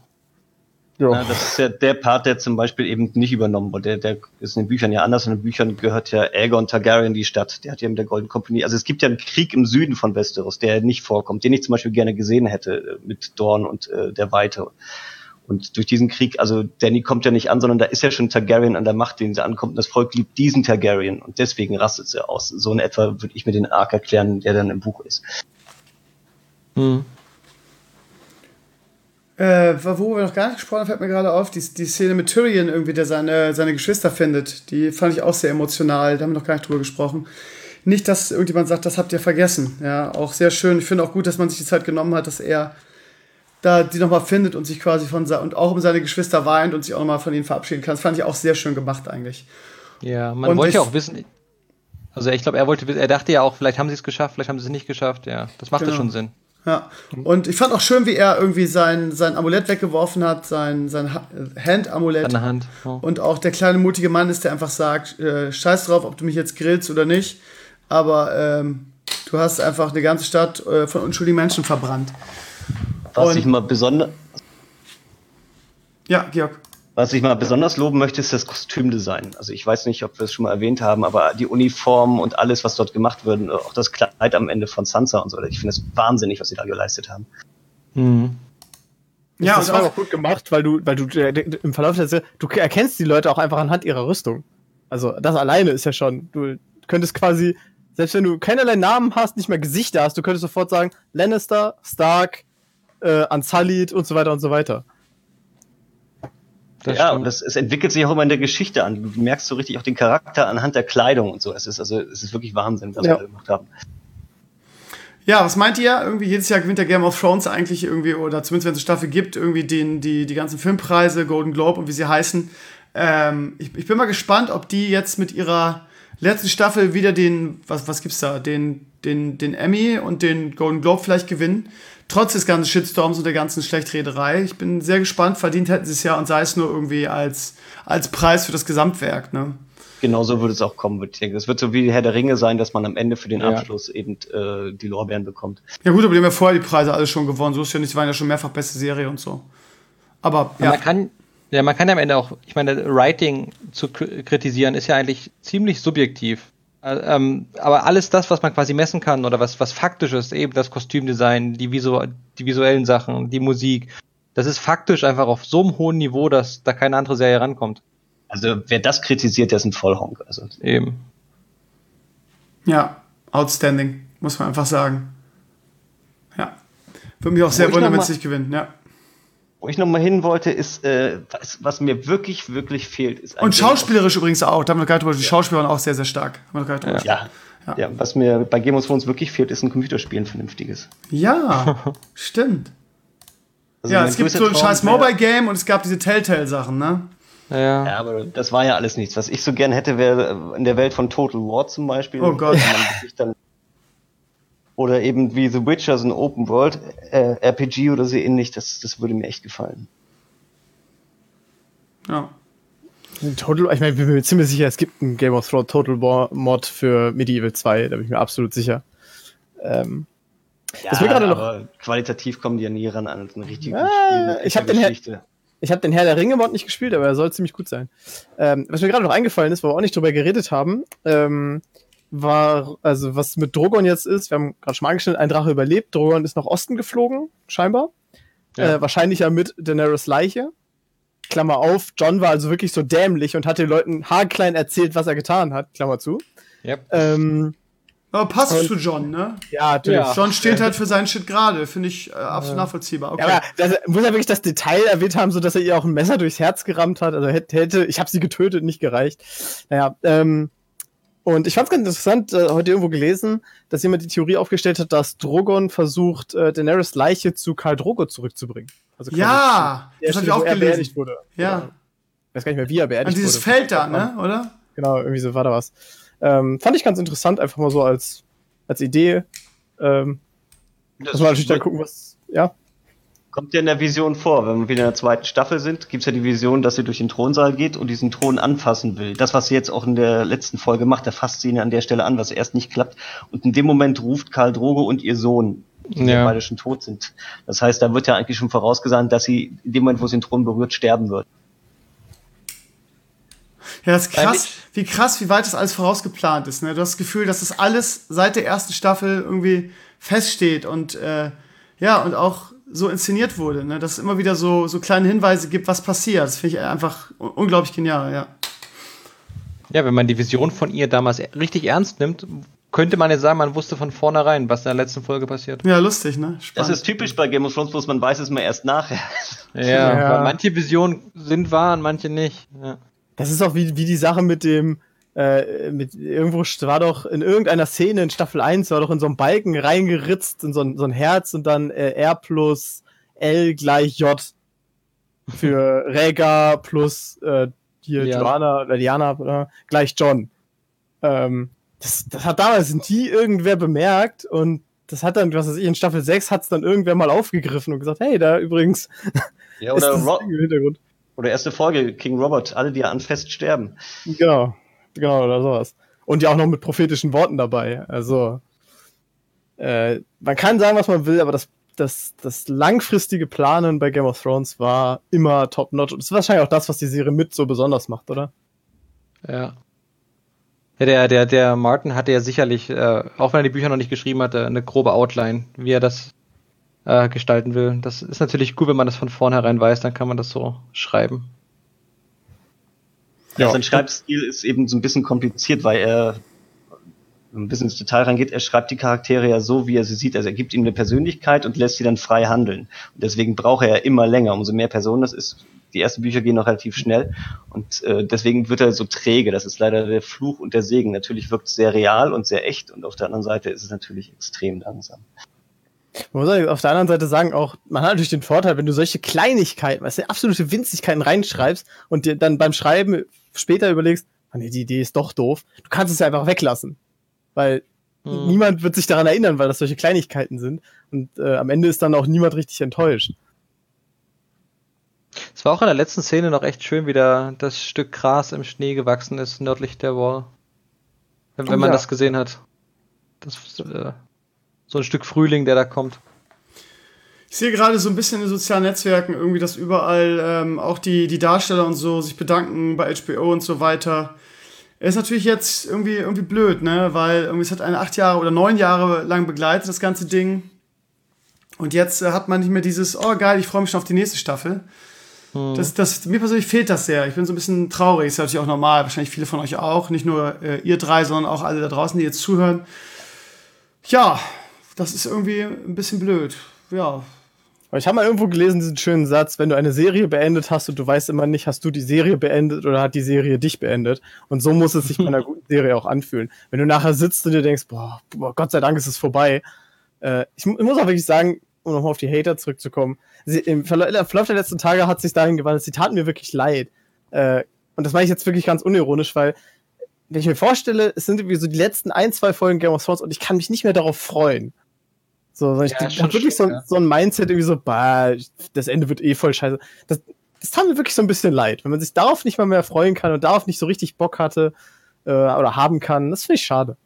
S4: Ja, das ist ja der Part, der zum Beispiel eben nicht übernommen wurde. Der ist in den Büchern ja anders. In den Büchern gehört ja Aegon Targaryen die Stadt. Der hat ja mit der Golden Company. Also es gibt ja einen Krieg im Süden von Westeros, der nicht vorkommt, den ich zum Beispiel gerne gesehen hätte mit Dorne und der Weite. Und durch diesen Krieg, also Dany kommt ja nicht an, sondern da ist ja schon Targaryen an der Macht, den sie ankommt. Und das Volk liebt diesen Targaryen und deswegen rastet sie aus. So in etwa würde ich mir den Arc erklären, der dann im Buch ist.
S2: Wo wir noch gar nicht gesprochen haben, fällt mir gerade auf, die Szene mit Tyrion irgendwie, der seine Geschwister findet, die fand ich auch sehr emotional, da haben wir noch gar nicht drüber gesprochen. Nicht, dass irgendjemand sagt, das habt ihr vergessen. Ja, auch sehr schön. Ich finde auch gut, dass man sich die Zeit genommen hat, dass er da die nochmal findet und sich quasi und auch um seine Geschwister weint und sich auch nochmal von ihnen verabschieden kann. Das fand ich auch sehr schön gemacht eigentlich.
S5: Ja, man wollte ja auch wissen, also ich glaube, er dachte ja auch, vielleicht haben sie es geschafft, vielleicht haben sie es nicht geschafft. Ja, das macht ja schon Sinn.
S2: Ja, und ich fand auch schön, wie er irgendwie sein Amulett weggeworfen hat, sein Hand-Amulett.
S5: Seine Hand.
S2: Oh. Und auch der kleine mutige Mann ist, der einfach sagt, scheiß drauf, ob du mich jetzt grillst oder nicht, aber du hast einfach eine ganze Stadt von unschuldigen Menschen verbrannt.
S4: Was ich mal besonders loben möchte, ist das Kostümdesign. Also ich weiß nicht, ob wir es schon mal erwähnt haben, aber die Uniformen und alles, was dort gemacht wird, auch das Kleid am Ende von Sansa und so, ich finde es wahnsinnig, was sie da geleistet haben.
S3: Mhm. Ja, das war auch gut gemacht, weil du im Verlauf der Serie, du erkennst die Leute auch einfach anhand ihrer Rüstung. Also das alleine ist ja schon, du könntest quasi, selbst wenn du keinerlei Namen hast, nicht mehr Gesichter hast, du könntest sofort sagen, Lannister, Stark, Unsullied und so weiter und so weiter.
S4: Und es entwickelt sich auch immer in der Geschichte an. Du merkst so richtig auch den Charakter anhand der Kleidung und so. Es ist wirklich Wahnsinn, was wir da gemacht haben.
S2: Ja, was meint ihr? Irgendwie jedes Jahr gewinnt der Game of Thrones eigentlich irgendwie, oder zumindest wenn es eine Staffel gibt, irgendwie die ganzen Filmpreise, Golden Globe und wie sie heißen. Ich bin mal gespannt, ob die jetzt mit ihrer letzten Staffel wieder was gibt's da? Den Emmy und den Golden Globe vielleicht gewinnen. Trotz des ganzen Shitstorms und der ganzen Schlechtrederei. Ich bin sehr gespannt. Verdient hätten sie es ja, und sei es nur irgendwie als Preis für das Gesamtwerk, ne?
S4: Genauso würde es auch kommen, würde ich denken. Es wird so wie Herr der Ringe sein, dass man am Ende für den Abschluss eben die Lorbeeren bekommt.
S2: Ja gut, aber die haben ja vorher die Preise alle schon gewonnen. So ist ja nicht, sie waren ja schon mehrfach beste Serie und so. Aber ja.
S5: Man kann ja am Ende auch, ich meine, Writing zu kritisieren ist ja eigentlich ziemlich subjektiv. Aber alles das, was man quasi messen kann oder was faktisch ist, eben das Kostümdesign, die visuellen Sachen, die Musik, das ist faktisch einfach auf so einem hohen Niveau, dass da keine andere Serie rankommt.
S4: Also wer das kritisiert, der ist ein Vollhonk. Also.
S5: Eben.
S2: Ja, outstanding, muss man einfach sagen. Ja. Würde mich auch sehr wundern, wenn es nicht gewinnen, ja.
S4: Wo ich nochmal hin wollte, ist, was mir wirklich, wirklich fehlt, ist
S2: und schauspielerisch übrigens auch, da haben wir gerade drüber, die Schauspieler waren auch sehr, sehr stark.
S4: Ja, was mir bei Game of Thrones wirklich fehlt, ist ein Computerspiel, ein vernünftiges.
S2: Ja, stimmt. Also es gibt so ein scheiß Mobile-Game und es gab diese Telltale-Sachen, ne?
S4: Ja, aber das war ja alles nichts. Was ich so gern hätte, wäre in der Welt von Total War zum Beispiel.
S2: Oh Gott.
S4: Oder eben wie The Witcher, so ein Open World RPG oder so ähnlich, das würde mir echt gefallen.
S2: Ja.
S3: Ich meine, ich bin mir ziemlich sicher, es gibt einen Game of Thrones Total War Mod für Medieval 2, da bin ich mir absolut sicher.
S4: Aber qualitativ kommen die ja nie ran an ein richtiges Spiel.
S3: Ich habe den Herr der Ringe Mod nicht gespielt, aber er soll ziemlich gut sein. Was mir gerade noch eingefallen ist, wo wir auch nicht drüber geredet haben, war, also was mit Drogon jetzt ist, wir haben gerade schon mal angeschnitten, ein Drache überlebt, Drogon ist nach Osten geflogen, scheinbar. Ja. Wahrscheinlich ja mit Daenerys Leiche. Klammer auf, Jon war also wirklich so dämlich und hat den Leuten haarklein erzählt, was er getan hat, Klammer zu.
S5: Yep.
S2: Aber passt zu Jon, ne?
S3: Ja, natürlich. Ja.
S2: Jon steht halt für seinen Shit gerade, finde ich absolut nachvollziehbar. Okay.
S3: Ja, aber muss er wirklich das Detail erwähnt haben, so dass er ihr auch ein Messer durchs Herz gerammt hat, also ich habe sie getötet, nicht gereicht. Naja, und ich fand's ganz interessant, heute irgendwo gelesen, dass jemand die Theorie aufgestellt hat, dass Drogon versucht, Daenerys Leiche zu Khal Drogo zurückzubringen. Also
S2: ja, das habe ich auch gelesen.
S3: Beerdigt wurde.
S2: Ja.
S3: Ich weiß gar nicht mehr, wie er beerdigt wurde.
S2: An dieses Feld da, ne, oder?
S3: Genau, irgendwie so war da was. Fand ich ganz interessant, einfach mal so als Idee. Muss man natürlich dann gucken, was, ja.
S4: Kommt ja in der Vision vor, wenn wir wieder in der zweiten Staffel sind, gibt's ja die Vision, dass sie durch den Thronsaal geht und diesen Thron anfassen will. Das, was sie jetzt auch in der letzten Folge macht, da fasst sie ihn an der Stelle an, was erst nicht klappt. Und in dem Moment ruft Khal Drogo und ihr Sohn, die ja beide schon tot sind. Das heißt, da wird ja eigentlich schon vorausgesagt, dass sie in dem Moment, wo sie den Thron berührt, sterben wird.
S2: Ja, das ist krass, wie weit das alles vorausgeplant ist. Ne? Du hast das Gefühl, dass das alles seit der ersten Staffel irgendwie feststeht und und auch so inszeniert wurde, ne? Dass es immer wieder so kleine Hinweise gibt, was passiert. Das finde ich einfach unglaublich genial, ja.
S5: Ja, wenn man die Vision von ihr damals richtig ernst nimmt, könnte man jetzt sagen, man wusste von vornherein, was in der letzten Folge passiert.
S2: Ja, lustig, ne?
S4: Spannend. Das ist typisch bei Game of Thrones, bloß man weiß es mal erst nachher.
S5: Ja. Weil manche Visionen sind wahr und manche nicht. Ja.
S3: Das ist auch wie die Sache mit dem, irgendwo war doch in irgendeiner Szene in Staffel 1, war doch in so einen Balken reingeritzt, in so ein Herz und dann R plus L gleich J für Rhaegar plus Diana gleich John. Das hat damals nie irgendwer bemerkt und das hat dann, was weiß ich, in Staffel 6 hat es dann irgendwer mal aufgegriffen und gesagt, hey, da übrigens
S4: ja, oder ist das Ding im Hintergrund. Oder erste Folge, King Robert, alle, die an Fest sterben.
S3: Genau, oder sowas. Und ja auch noch mit prophetischen Worten dabei. Also, man kann sagen, was man will, aber das langfristige Planen bei Game of Thrones war immer top-notch. Und das ist wahrscheinlich auch das, was die Serie mit so besonders macht, oder?
S5: Ja. Ja, der Martin hatte ja sicherlich, auch wenn er die Bücher noch nicht geschrieben hatte, eine grobe Outline, wie er das gestalten will. Das ist natürlich gut, wenn man das von vornherein weiß, dann kann man das so schreiben.
S4: Ja, sein Schreibstil ist eben so ein bisschen kompliziert, weil er ein bisschen ins Detail reingeht. Er schreibt die Charaktere ja so, wie er sie sieht. Also er gibt ihnen eine Persönlichkeit und lässt sie dann frei handeln. Und deswegen braucht er ja immer länger. Umso mehr Personen das ist, die ersten Bücher gehen noch relativ schnell. Und deswegen wird er so träge. Das ist leider der Fluch und der Segen. Natürlich wirkt es sehr real und sehr echt. Und auf der anderen Seite ist es natürlich extrem langsam.
S3: Man muss auf der anderen Seite sagen, auch, man hat natürlich den Vorteil, wenn du solche Kleinigkeiten, weißt du, absolute Winzigkeiten reinschreibst und dir dann beim Schreiben später überlegst, nee, die Idee ist doch doof, du kannst es ja einfach weglassen. Weil niemand wird sich daran erinnern, weil das solche Kleinigkeiten sind. Und am Ende ist dann auch niemand richtig enttäuscht.
S5: Es war auch in der letzten Szene noch echt schön, wie das Stück Gras im Schnee gewachsen ist, nördlich der Wall. Wenn man das gesehen hat. Das so ein Stück Frühling, der da kommt.
S2: Ich sehe gerade so ein bisschen in den sozialen Netzwerken irgendwie, dass überall auch die Darsteller und so sich bedanken bei HBO und so weiter. Ist natürlich jetzt irgendwie blöd, ne? Weil irgendwie es hat eine 8 Jahre oder 9 Jahre lang begleitet, das ganze Ding. Und jetzt hat man nicht mehr dieses, oh geil, ich freue mich schon auf die nächste Staffel. Mir persönlich fehlt das sehr. Ich bin so ein bisschen traurig, ist natürlich auch normal, wahrscheinlich viele von euch auch. Nicht nur ihr drei, sondern auch alle da draußen, die jetzt zuhören. Ja, das ist irgendwie ein bisschen blöd. Ja.
S3: Aber ich habe mal irgendwo gelesen, diesen schönen Satz, wenn du eine Serie beendet hast und du weißt immer nicht, hast du die Serie beendet oder hat die Serie dich beendet. Und so muss es sich bei einer guten Serie auch anfühlen. Wenn du nachher sitzt und dir denkst, boah, Gott sei Dank ist es vorbei. Ich muss auch wirklich sagen, um nochmal auf die Hater zurückzukommen, im Verlauf der letzten Tage hat sich dahin gewandelt, sie taten mir wirklich leid. Und das meine ich jetzt wirklich ganz unironisch, weil wenn ich mir vorstelle, es sind irgendwie so die letzten 1-2 Folgen Game of Thrones und ich kann mich nicht mehr darauf freuen. So, ich hab wirklich so ein Mindset, irgendwie so, das Ende wird voll scheiße. Das tat mir wirklich so ein bisschen leid. Wenn man sich darauf nicht mal mehr freuen kann und darauf nicht so richtig Bock hatte oder haben kann, das finde ich schade.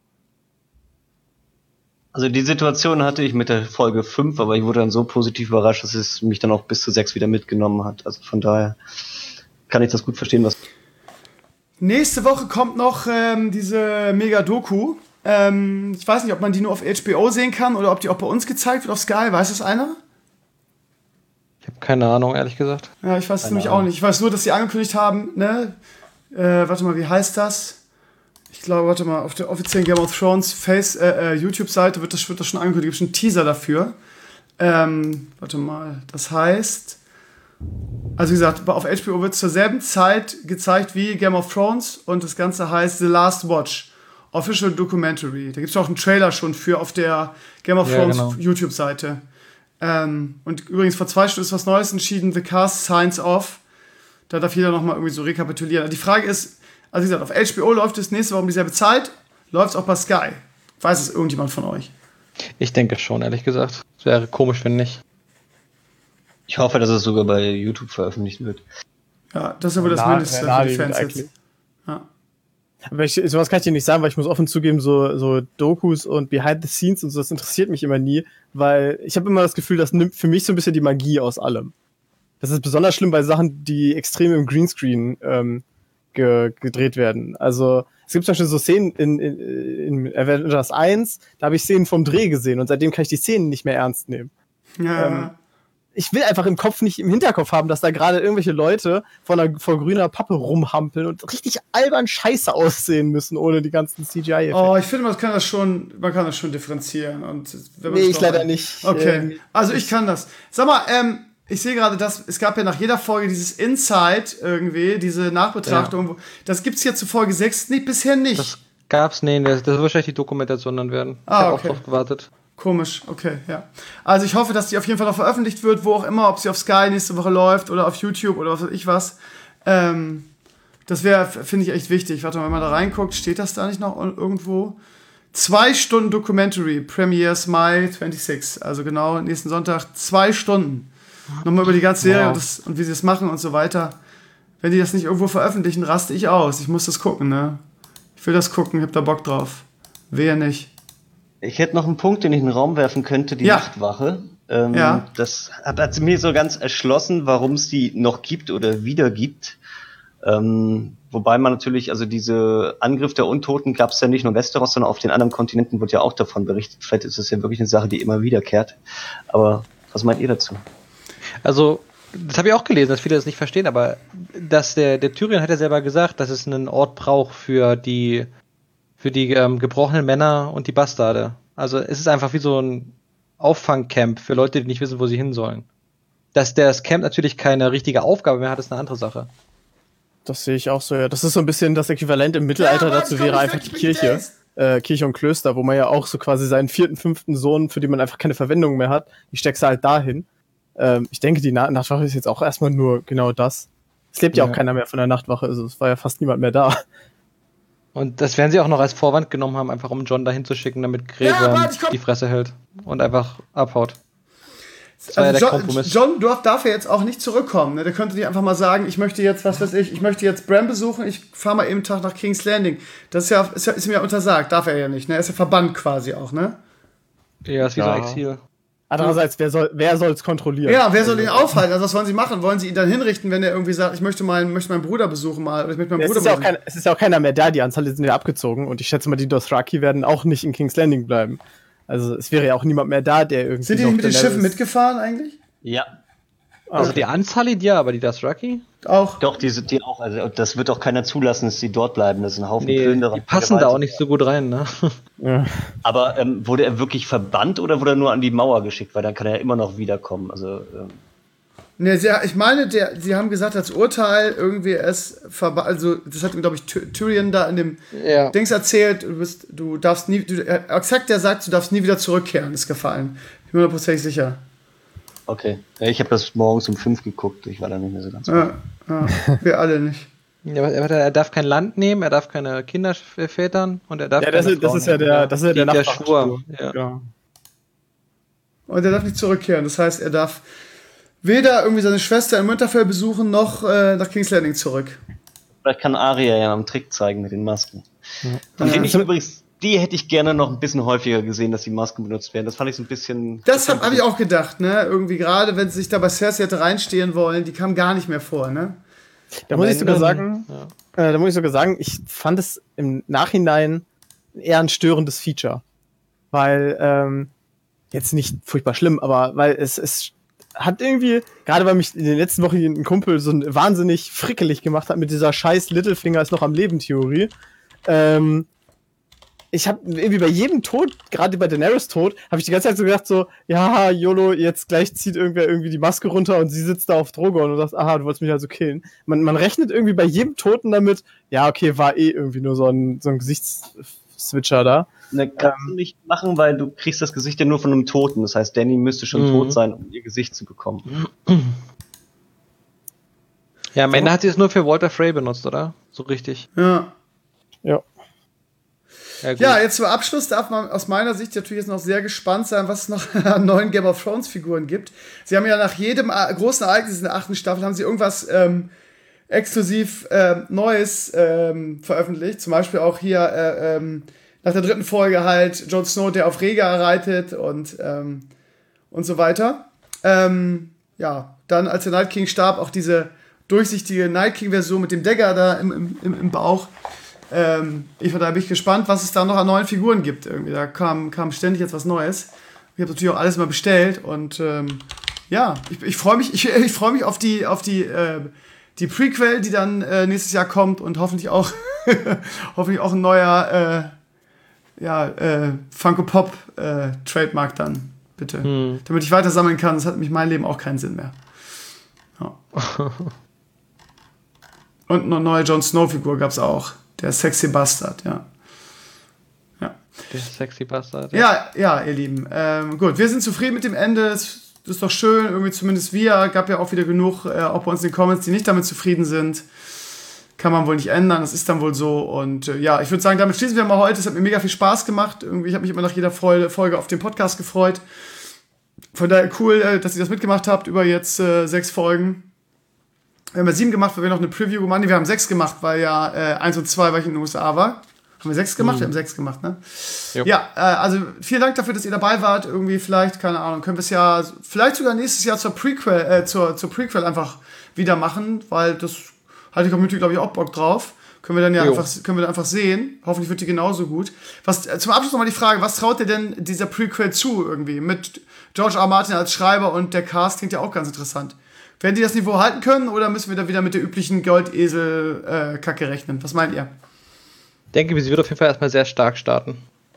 S4: Also die Situation hatte ich mit der Folge 5, aber ich wurde dann so positiv überrascht, dass es mich dann auch bis zu 6 wieder mitgenommen hat. Also von daher kann ich das gut verstehen, was...
S2: Nächste Woche kommt noch diese Mega-Doku. Ich weiß nicht, ob man die nur auf HBO sehen kann oder ob die auch bei uns gezeigt wird auf Sky. Weiß das einer?
S5: Ich habe keine Ahnung, ehrlich gesagt.
S2: Ja, ich weiß es nämlich auch nicht. Ich weiß nur, dass sie angekündigt haben, ne? Warte mal, wie heißt das? Ich glaube, auf der offiziellen Game of Thrones YouTube-Seite wird das schon angekündigt. Gibt es einen Teaser dafür. Warte mal, das heißt... Also wie gesagt, auf HBO wird zur selben Zeit gezeigt wie Game of Thrones und das Ganze heißt The Last Watch. Official Documentary. Da gibt es auch einen Trailer schon für auf der Game of Thrones YouTube-Seite. Und übrigens vor 2 Stunden ist was Neues entschieden, The Cast Signs Off. Da darf jeder nochmal irgendwie so rekapitulieren. Die Frage ist, also wie gesagt, auf HBO läuft es nächste Woche um dieselbe Zeit, läuft es auch bei Sky. Weiß es irgendjemand von euch?
S5: Ich denke schon, ehrlich gesagt. Es wäre komisch, wenn nicht.
S4: Ich hoffe, dass es sogar bei YouTube veröffentlicht wird.
S2: Ja, das ist aber das Mindeste für die Fans jetzt. Ja.
S3: Aber sowas kann ich dir nicht sagen, weil ich muss offen zugeben, so Dokus und Behind the Scenes und so, das interessiert mich immer nie, weil ich habe immer das Gefühl, das nimmt für mich so ein bisschen die Magie aus allem. Das ist besonders schlimm bei Sachen, die extrem im Greenscreen gedreht werden. Also es gibt zum Beispiel so Szenen in Avengers 1, da habe ich Szenen vom Dreh gesehen und seitdem kann ich die Szenen nicht mehr ernst nehmen.
S2: Ja.
S3: ich will einfach im Hinterkopf haben, dass da gerade irgendwelche Leute vor grüner Pappe rumhampeln und richtig albern scheiße aussehen müssen, ohne die ganzen CGI-Effekte.
S2: Oh, ich finde, man kann das schon differenzieren. Und wenn man
S3: ich leider nicht.
S2: Okay, also ich kann das. Sag mal, ich sehe gerade, dass es gab ja nach jeder Folge dieses Insight irgendwie, diese Nachbetrachtung. Ja. Das gibt's hier zu Folge 6 bisher nicht.
S5: Das gab's, das wird wahrscheinlich die Dokumentation dann werden. Ich habe auch drauf gewartet.
S2: Komisch, okay, ja. Also ich hoffe, dass die auf jeden Fall noch veröffentlicht wird, wo auch immer, ob sie auf Sky nächste Woche läuft oder auf YouTube oder was weiß ich was. Das wäre, finde ich, echt wichtig. Warte mal, wenn man da reinguckt, steht das da nicht noch irgendwo? 2 Stunden Documentary, Premieres Mai 26, also genau nächsten Sonntag, 2 Stunden. Nochmal über die ganze Serie und wie sie es machen und so weiter. Wenn die das nicht irgendwo veröffentlichen, raste ich aus. Ich muss das gucken, ne? Ich will das gucken, ich hab da Bock drauf. Wer nicht?
S4: Ich hätte noch einen Punkt, den ich in den Raum werfen könnte, die Nachtwache. Das hat mir so ganz erschlossen, warum es die noch gibt oder wieder gibt. Wobei man natürlich, also diese Angriff der Untoten gab es ja nicht nur in Westeros, sondern auf den anderen Kontinenten wird ja auch davon berichtet. Vielleicht ist es ja wirklich eine Sache, die immer wiederkehrt. Aber was meint ihr dazu?
S5: Also, das habe ich auch gelesen, dass viele das nicht verstehen, aber der Tyrion hat ja selber gesagt, dass es einen Ort braucht für die gebrochenen Männer und die Bastarde. Also es ist einfach wie so ein Auffangcamp für Leute, die nicht wissen, wo sie hin sollen. Dass das Camp natürlich keine richtige Aufgabe mehr hat, ist eine andere Sache.
S3: Das sehe ich auch so, ja. Das ist so ein bisschen das Äquivalent im Mittelalter dazu wäre einfach die Kirche. Kirche und Klöster, wo man ja auch so quasi seinen 4., 5. Sohn, für den man einfach keine Verwendung mehr hat, die steckst du halt dahin. Ich denke, die Nachtwache ist jetzt auch erstmal nur genau das. Es lebt ja auch keiner mehr von der Nachtwache, also es war ja fast niemand mehr da. Und das werden sie auch noch als Vorwand genommen haben, einfach um John dahin zu schicken, damit Gräber die Fresse hält und einfach abhaut.
S2: Das war also ja der Kompromiss. John darf ja jetzt auch nicht zurückkommen. Ne? Der könnte nicht einfach mal sagen, ich möchte jetzt, ich möchte jetzt Bran besuchen, ich fahre mal eben einen Tag nach King's Landing. Das ist mir ja untersagt, darf er ja nicht. Ne? Er ist ja verbannt quasi auch, ne?
S5: Ja, ist wie so ein Exil.
S3: Andererseits, wer soll es kontrollieren?
S2: Ja, wer soll ihn aufhalten? Also was wollen sie machen? Wollen sie ihn dann hinrichten, wenn er irgendwie sagt, ich möchte meinen Bruder besuchen mal? Oder ich möchte meinen Bruder besuchen? Es ist ja auch keiner mehr da, die Anzahl sind ja abgezogen. Und ich schätze mal, die Dothraki werden auch nicht in King's Landing bleiben. Also es wäre ja auch niemand mehr da, der irgendwie. Sind die nicht mit den Schiffen mitgefahren eigentlich?
S4: Ja.
S5: Also die Unsullied ja, aber die Dothraki?
S2: Auch.
S4: Doch, die auch, also das wird auch keiner zulassen, dass sie dort bleiben. Das ist ein Haufen Plünderer.
S5: Die passen da auch nicht so gut rein, ne?
S3: Ja.
S4: Aber wurde er wirklich verbannt oder wurde er nur an die Mauer geschickt? Weil dann kann er ja immer noch wiederkommen. Also,
S2: Ne, ich meine, sie haben gesagt, als Urteil irgendwie also das hat ihm, glaube ich, Tyrion da in dem Dings erzählt, du darfst nie, exakt der sagt, du darfst nie wieder zurückkehren, ist gefallen. Ich bin mir 100% sicher.
S4: Okay. Ja, ich habe das morgens um 5 geguckt, ich war da nicht mehr so ganz
S2: wir alle nicht.
S5: Ja, aber er darf kein Land nehmen, er darf keine Kinder vätern und er darf
S3: das ist ja der
S5: Schwur.
S3: Ja.
S2: Und er darf nicht zurückkehren, das heißt, er darf weder irgendwie seine Schwester in Winterfell besuchen, noch nach King's Landing zurück.
S4: Vielleicht kann Arya ja einen Trick zeigen mit den Masken. Ja. Die hätte ich gerne noch ein bisschen häufiger gesehen, dass die Masken benutzt werden. Das fand ich so ein bisschen...
S2: Das habe ich auch gedacht, ne? Irgendwie gerade, wenn sie sich da bei Cersei hätte reinstehen wollen, die kam gar nicht mehr vor, ne?
S3: Da muss ich sogar sagen, ich fand es im Nachhinein eher ein störendes Feature. Weil, jetzt nicht furchtbar schlimm, aber weil es hat irgendwie, gerade weil mich in den letzten Wochen ein Kumpel so wahnsinnig frickelig gemacht hat mit dieser scheiß Littlefinger ist noch am Leben Theorie. Ich habe irgendwie bei jedem Tod, gerade bei Daenerys Tod, habe ich die ganze Zeit so gedacht so, ja, YOLO, jetzt gleich zieht irgendwer irgendwie die Maske runter und sie sitzt da auf Drogon und sagt, aha, du wolltest mich also killen. Man rechnet irgendwie bei jedem Toten damit, ja, okay, war irgendwie nur so ein Gesichtsswitcher da.
S4: Ne, kannst du nicht machen, weil du kriegst das Gesicht ja nur von einem Toten. Das heißt, Dany müsste schon tot sein, um ihr Gesicht zu bekommen.
S5: Ja, am Ende hat sie es nur für Walter Frey benutzt, oder? So richtig.
S2: Ja.
S5: Ja,
S2: jetzt zum Abschluss darf man aus meiner Sicht natürlich jetzt noch sehr gespannt sein, was es noch an neuen Game of Thrones Figuren gibt. Sie haben ja nach jedem großen Ereignis in der 8. Staffel haben sie irgendwas exklusiv Neues veröffentlicht. Zum Beispiel auch hier nach der 3. Folge halt Jon Snow, der auf Rhaegar reitet und so weiter. Dann, als der Night King starb, auch diese durchsichtige Night King-Version mit dem Dagger da im Bauch. Da bin ich gespannt, was es da noch an neuen Figuren gibt. Irgendwie. Da kam ständig jetzt was Neues. Ich habe natürlich auch alles mal bestellt und ja, ich freue mich, ich freue mich auf die Prequel, die dann nächstes Jahr kommt und hoffentlich auch ein neuer Funko Pop Trademark dann, bitte. Damit ich weiter sammeln kann, das hat nämlich mein Leben auch keinen Sinn mehr. Ja. Und eine neue Jon Snow Figur gab's auch. Der Sexy Bastard, ja.
S5: Der Sexy Bastard.
S2: Ja, ihr Lieben. Gut, wir sind zufrieden mit dem Ende. Das ist doch schön, irgendwie zumindest wir. Gab ja auch wieder genug, auch bei uns in den Comments, die nicht damit zufrieden sind. Kann man wohl nicht ändern, das ist dann wohl so. Und ich würde sagen, damit schließen wir mal heute. Es hat mir mega viel Spaß gemacht. Irgendwie, ich habe mich immer nach jeder Folge auf den Podcast gefreut. Von daher cool, dass ihr das mitgemacht habt über jetzt 6 Folgen. Wir haben ja 7 gemacht, weil wir noch eine Preview gemacht haben. Nee, wir haben 6 gemacht, weil ja 1 und 2, weil ich in den USA war. Haben wir 6 gemacht? Wir haben 6 gemacht, ne? Jo. Ja, also vielen Dank dafür, dass ihr dabei wart. Irgendwie vielleicht, keine Ahnung, können wir es ja vielleicht sogar nächstes Jahr zur Prequel einfach wieder machen, weil das hat die Community, glaube ich, auch Bock drauf. Können wir dann ja einfach sehen. Hoffentlich wird die genauso gut. Zum Abschluss nochmal die Frage, was traut ihr denn dieser Prequel zu irgendwie? Mit George R. Martin als Schreiber und der Cast klingt ja auch ganz interessant. Werden die das Niveau halten können oder müssen wir da wieder mit der üblichen Goldesel-Kacke rechnen? Was meint ihr?
S5: Ich denke, sie wird auf jeden Fall erstmal sehr stark starten.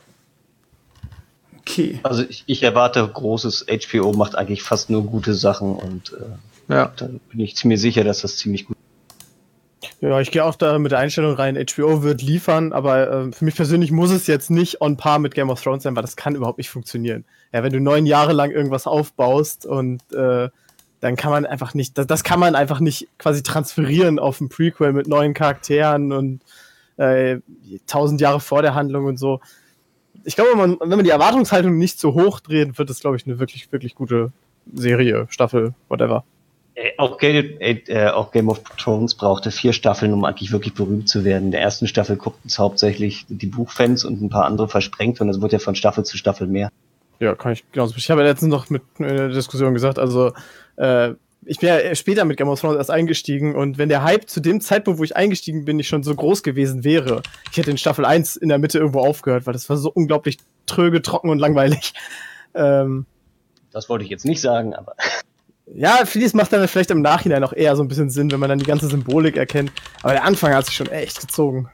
S2: Okay.
S4: Also ich erwarte großes. HBO macht eigentlich fast nur gute Sachen und da bin ich ziemlich sicher, dass das ziemlich gut ist.
S3: Ja, ich gehe auch da mit der Einstellung rein, HBO wird liefern, aber für mich persönlich muss es jetzt nicht on par mit Game of Thrones sein, weil das kann überhaupt nicht funktionieren. Ja, wenn du 9 Jahre lang irgendwas aufbaust und dann kann man einfach nicht, das kann man einfach nicht quasi transferieren auf ein Prequel mit neuen Charakteren und 1000 Jahre vor der Handlung und so. Ich glaube, wenn man die Erwartungshaltung nicht so hoch dreht, wird es, glaube ich, eine wirklich, wirklich gute Serie, Staffel, whatever.
S4: Auch Game of Thrones brauchte 4 Staffeln, um eigentlich wirklich berühmt zu werden. In der ersten Staffel guckten es hauptsächlich die Buchfans und ein paar andere versprengt und es wird ja von Staffel zu Staffel mehr. Ja,
S3: kann ich genauso. Ich habe ja letztens noch mit in der Diskussion gesagt, also ich bin ja später mit Game of Thrones erst eingestiegen und wenn der Hype zu dem Zeitpunkt, wo ich eingestiegen bin, nicht schon so groß gewesen wäre, ich hätte in Staffel 1 in der Mitte irgendwo aufgehört, weil das war so unglaublich tröge, trocken und langweilig.
S4: Das wollte ich jetzt nicht sagen, aber...
S3: Ja, vieles macht dann vielleicht im Nachhinein auch eher so ein bisschen Sinn, wenn man dann die ganze Symbolik erkennt. Aber der Anfang hat sich schon echt gezogen.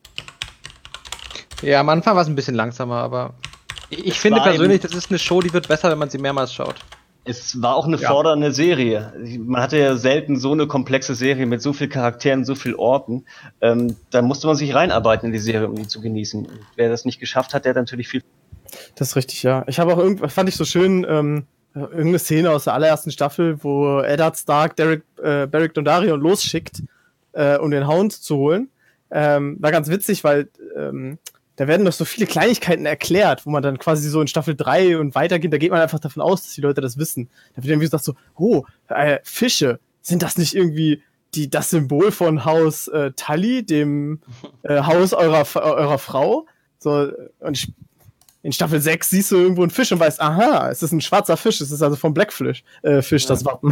S5: Ja, am Anfang war es ein bisschen langsamer, aber ich finde persönlich, das ist eine Show, die wird besser, wenn man sie mehrmals schaut.
S4: Es war auch eine fordernde Serie. Man hatte ja selten so eine komplexe Serie mit so vielen Charakteren, so vielen Orten. Da musste man sich reinarbeiten in die Serie, um die zu genießen. Und wer das nicht geschafft hat, der hat natürlich viel...
S3: Das ist richtig, ja. Ich habe auch fand ich so schön, irgendeine Szene aus der allerersten Staffel, wo Eddard Stark Beric Dondarrion losschickt, um den Hound zu holen. War ganz witzig, weil da werden noch so viele Kleinigkeiten erklärt, wo man dann quasi so in Staffel 3 und weitergeht, da geht man einfach davon aus, dass die Leute das wissen. Da wird irgendwie gesagt so, Fische, sind das nicht irgendwie das Symbol von Haus Tully, dem Haus eurer Frau? So, und in Staffel 6 siehst du irgendwo einen Fisch und weißt, aha, es ist ein schwarzer Fisch, es ist also vom Blackfish das Wappen.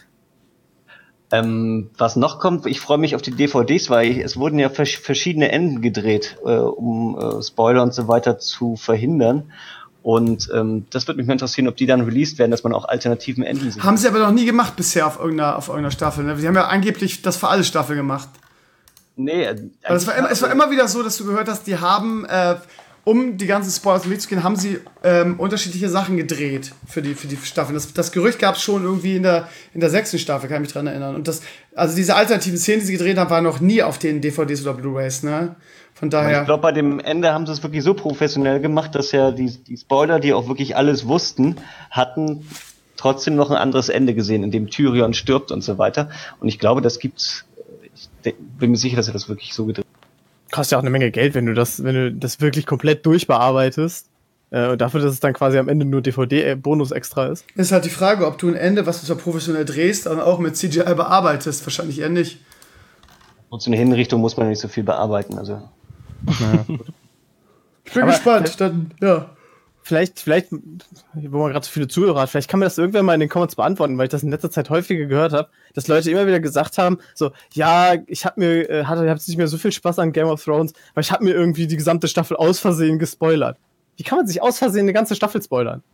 S4: Was noch kommt, ich freue mich auf die DVDs, weil es wurden ja verschiedene Enden gedreht, um Spoiler und so weiter zu verhindern. Und das würde mich mal interessieren, ob die dann released werden, dass man auch alternativen Enden sieht.
S2: Haben sie aber noch nie gemacht bisher auf irgendeiner Staffel. Ne? Sie haben ja angeblich das für alle Staffeln gemacht.
S4: Nee.
S2: Es war immer wieder so, dass du gehört hast, die haben... um die ganzen Spoilers im Weg zu gehen, haben sie unterschiedliche Sachen gedreht für die Staffeln. Das Gerücht gab es schon irgendwie in der 6. Staffel, kann ich mich dran erinnern. Und also diese alternativen Szenen, die sie gedreht haben, waren noch nie auf den DVDs oder Blu-rays, ne? Von daher.
S4: Ich glaube, bei dem Ende haben sie es wirklich so professionell gemacht, dass ja die Spoiler, die auch wirklich alles wussten, hatten trotzdem noch ein anderes Ende gesehen, in dem Tyrion stirbt und so weiter. Und ich glaube, das gibt's. Ich bin mir sicher, dass er das wirklich so gedreht hat.
S3: Kostet ja auch eine Menge Geld, wenn du das wirklich komplett durchbearbeitest. Und dafür, dass es dann quasi am Ende nur DVD-Bonus extra ist.
S2: Ist halt die Frage, ob du ein Ende, was du zwar professionell drehst, dann auch mit CGI bearbeitest. Wahrscheinlich eher nicht.
S4: Und zu einer Hinrichtung muss man nicht so viel bearbeiten. Also.
S2: Naja. Ich bin gespannt. Dann, ja.
S3: Vielleicht, wo man gerade so viele Zuhörer hat, vielleicht kann man das irgendwann mal in den Comments beantworten, weil ich das in letzter Zeit häufiger gehört habe, dass Leute immer wieder gesagt haben, so, ja, ich hab jetzt nicht mehr so viel Spaß an Game of Thrones, weil ich habe mir irgendwie die gesamte Staffel aus Versehen gespoilert. Wie kann man sich aus Versehen eine ganze Staffel spoilern?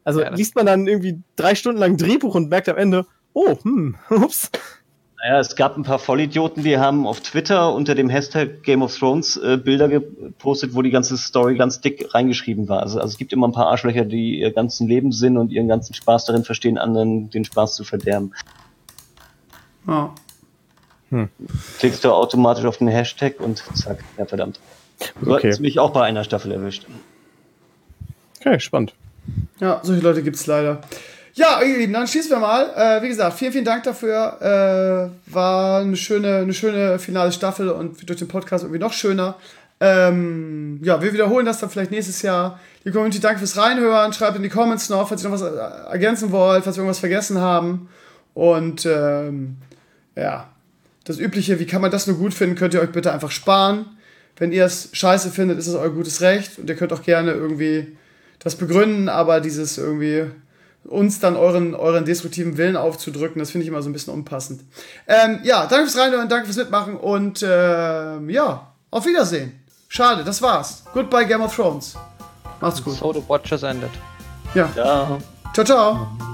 S3: Also liest man dann irgendwie 3 Stunden lang Drehbuch und merkt am Ende, ups.
S4: Naja, es gab ein paar Vollidioten, die haben auf Twitter unter dem Hashtag Game of Thrones Bilder gepostet, wo die ganze Story ganz dick reingeschrieben war. Also es gibt immer ein paar Arschlöcher, die ihr ganzen Lebenssinn und ihren ganzen Spaß darin verstehen, anderen den Spaß zu verderben.
S2: Ja.
S4: Klickst du automatisch auf den Hashtag und zack, ja verdammt. Du hast mich auch bei einer Staffel erwischt.
S3: Okay, spannend.
S2: Ja, solche Leute gibt's leider. Ja, ihr Lieben, dann schließen wir mal. Wie gesagt, vielen Dank dafür. War eine schöne finale Staffel und durch den Podcast irgendwie noch schöner. Wir wiederholen das dann vielleicht nächstes Jahr. Die Community, danke fürs Reinhören. Schreibt in die Comments noch, falls ihr noch was ergänzen wollt, falls wir irgendwas vergessen haben. Und das Übliche, wie kann man das nur gut finden, könnt ihr euch bitte einfach sparen. Wenn ihr es scheiße findet, ist es euer gutes Recht. Und ihr könnt auch gerne irgendwie das begründen, aber dieses irgendwie uns dann euren destruktiven Willen aufzudrücken, das finde ich immer so ein bisschen unpassend. Danke fürs Reinhören, danke fürs Mitmachen und auf Wiedersehen. Schade, das war's. Goodbye Game of Thrones. Macht's gut.
S5: So the Watchers ended.
S2: Ja. Ciao, ciao.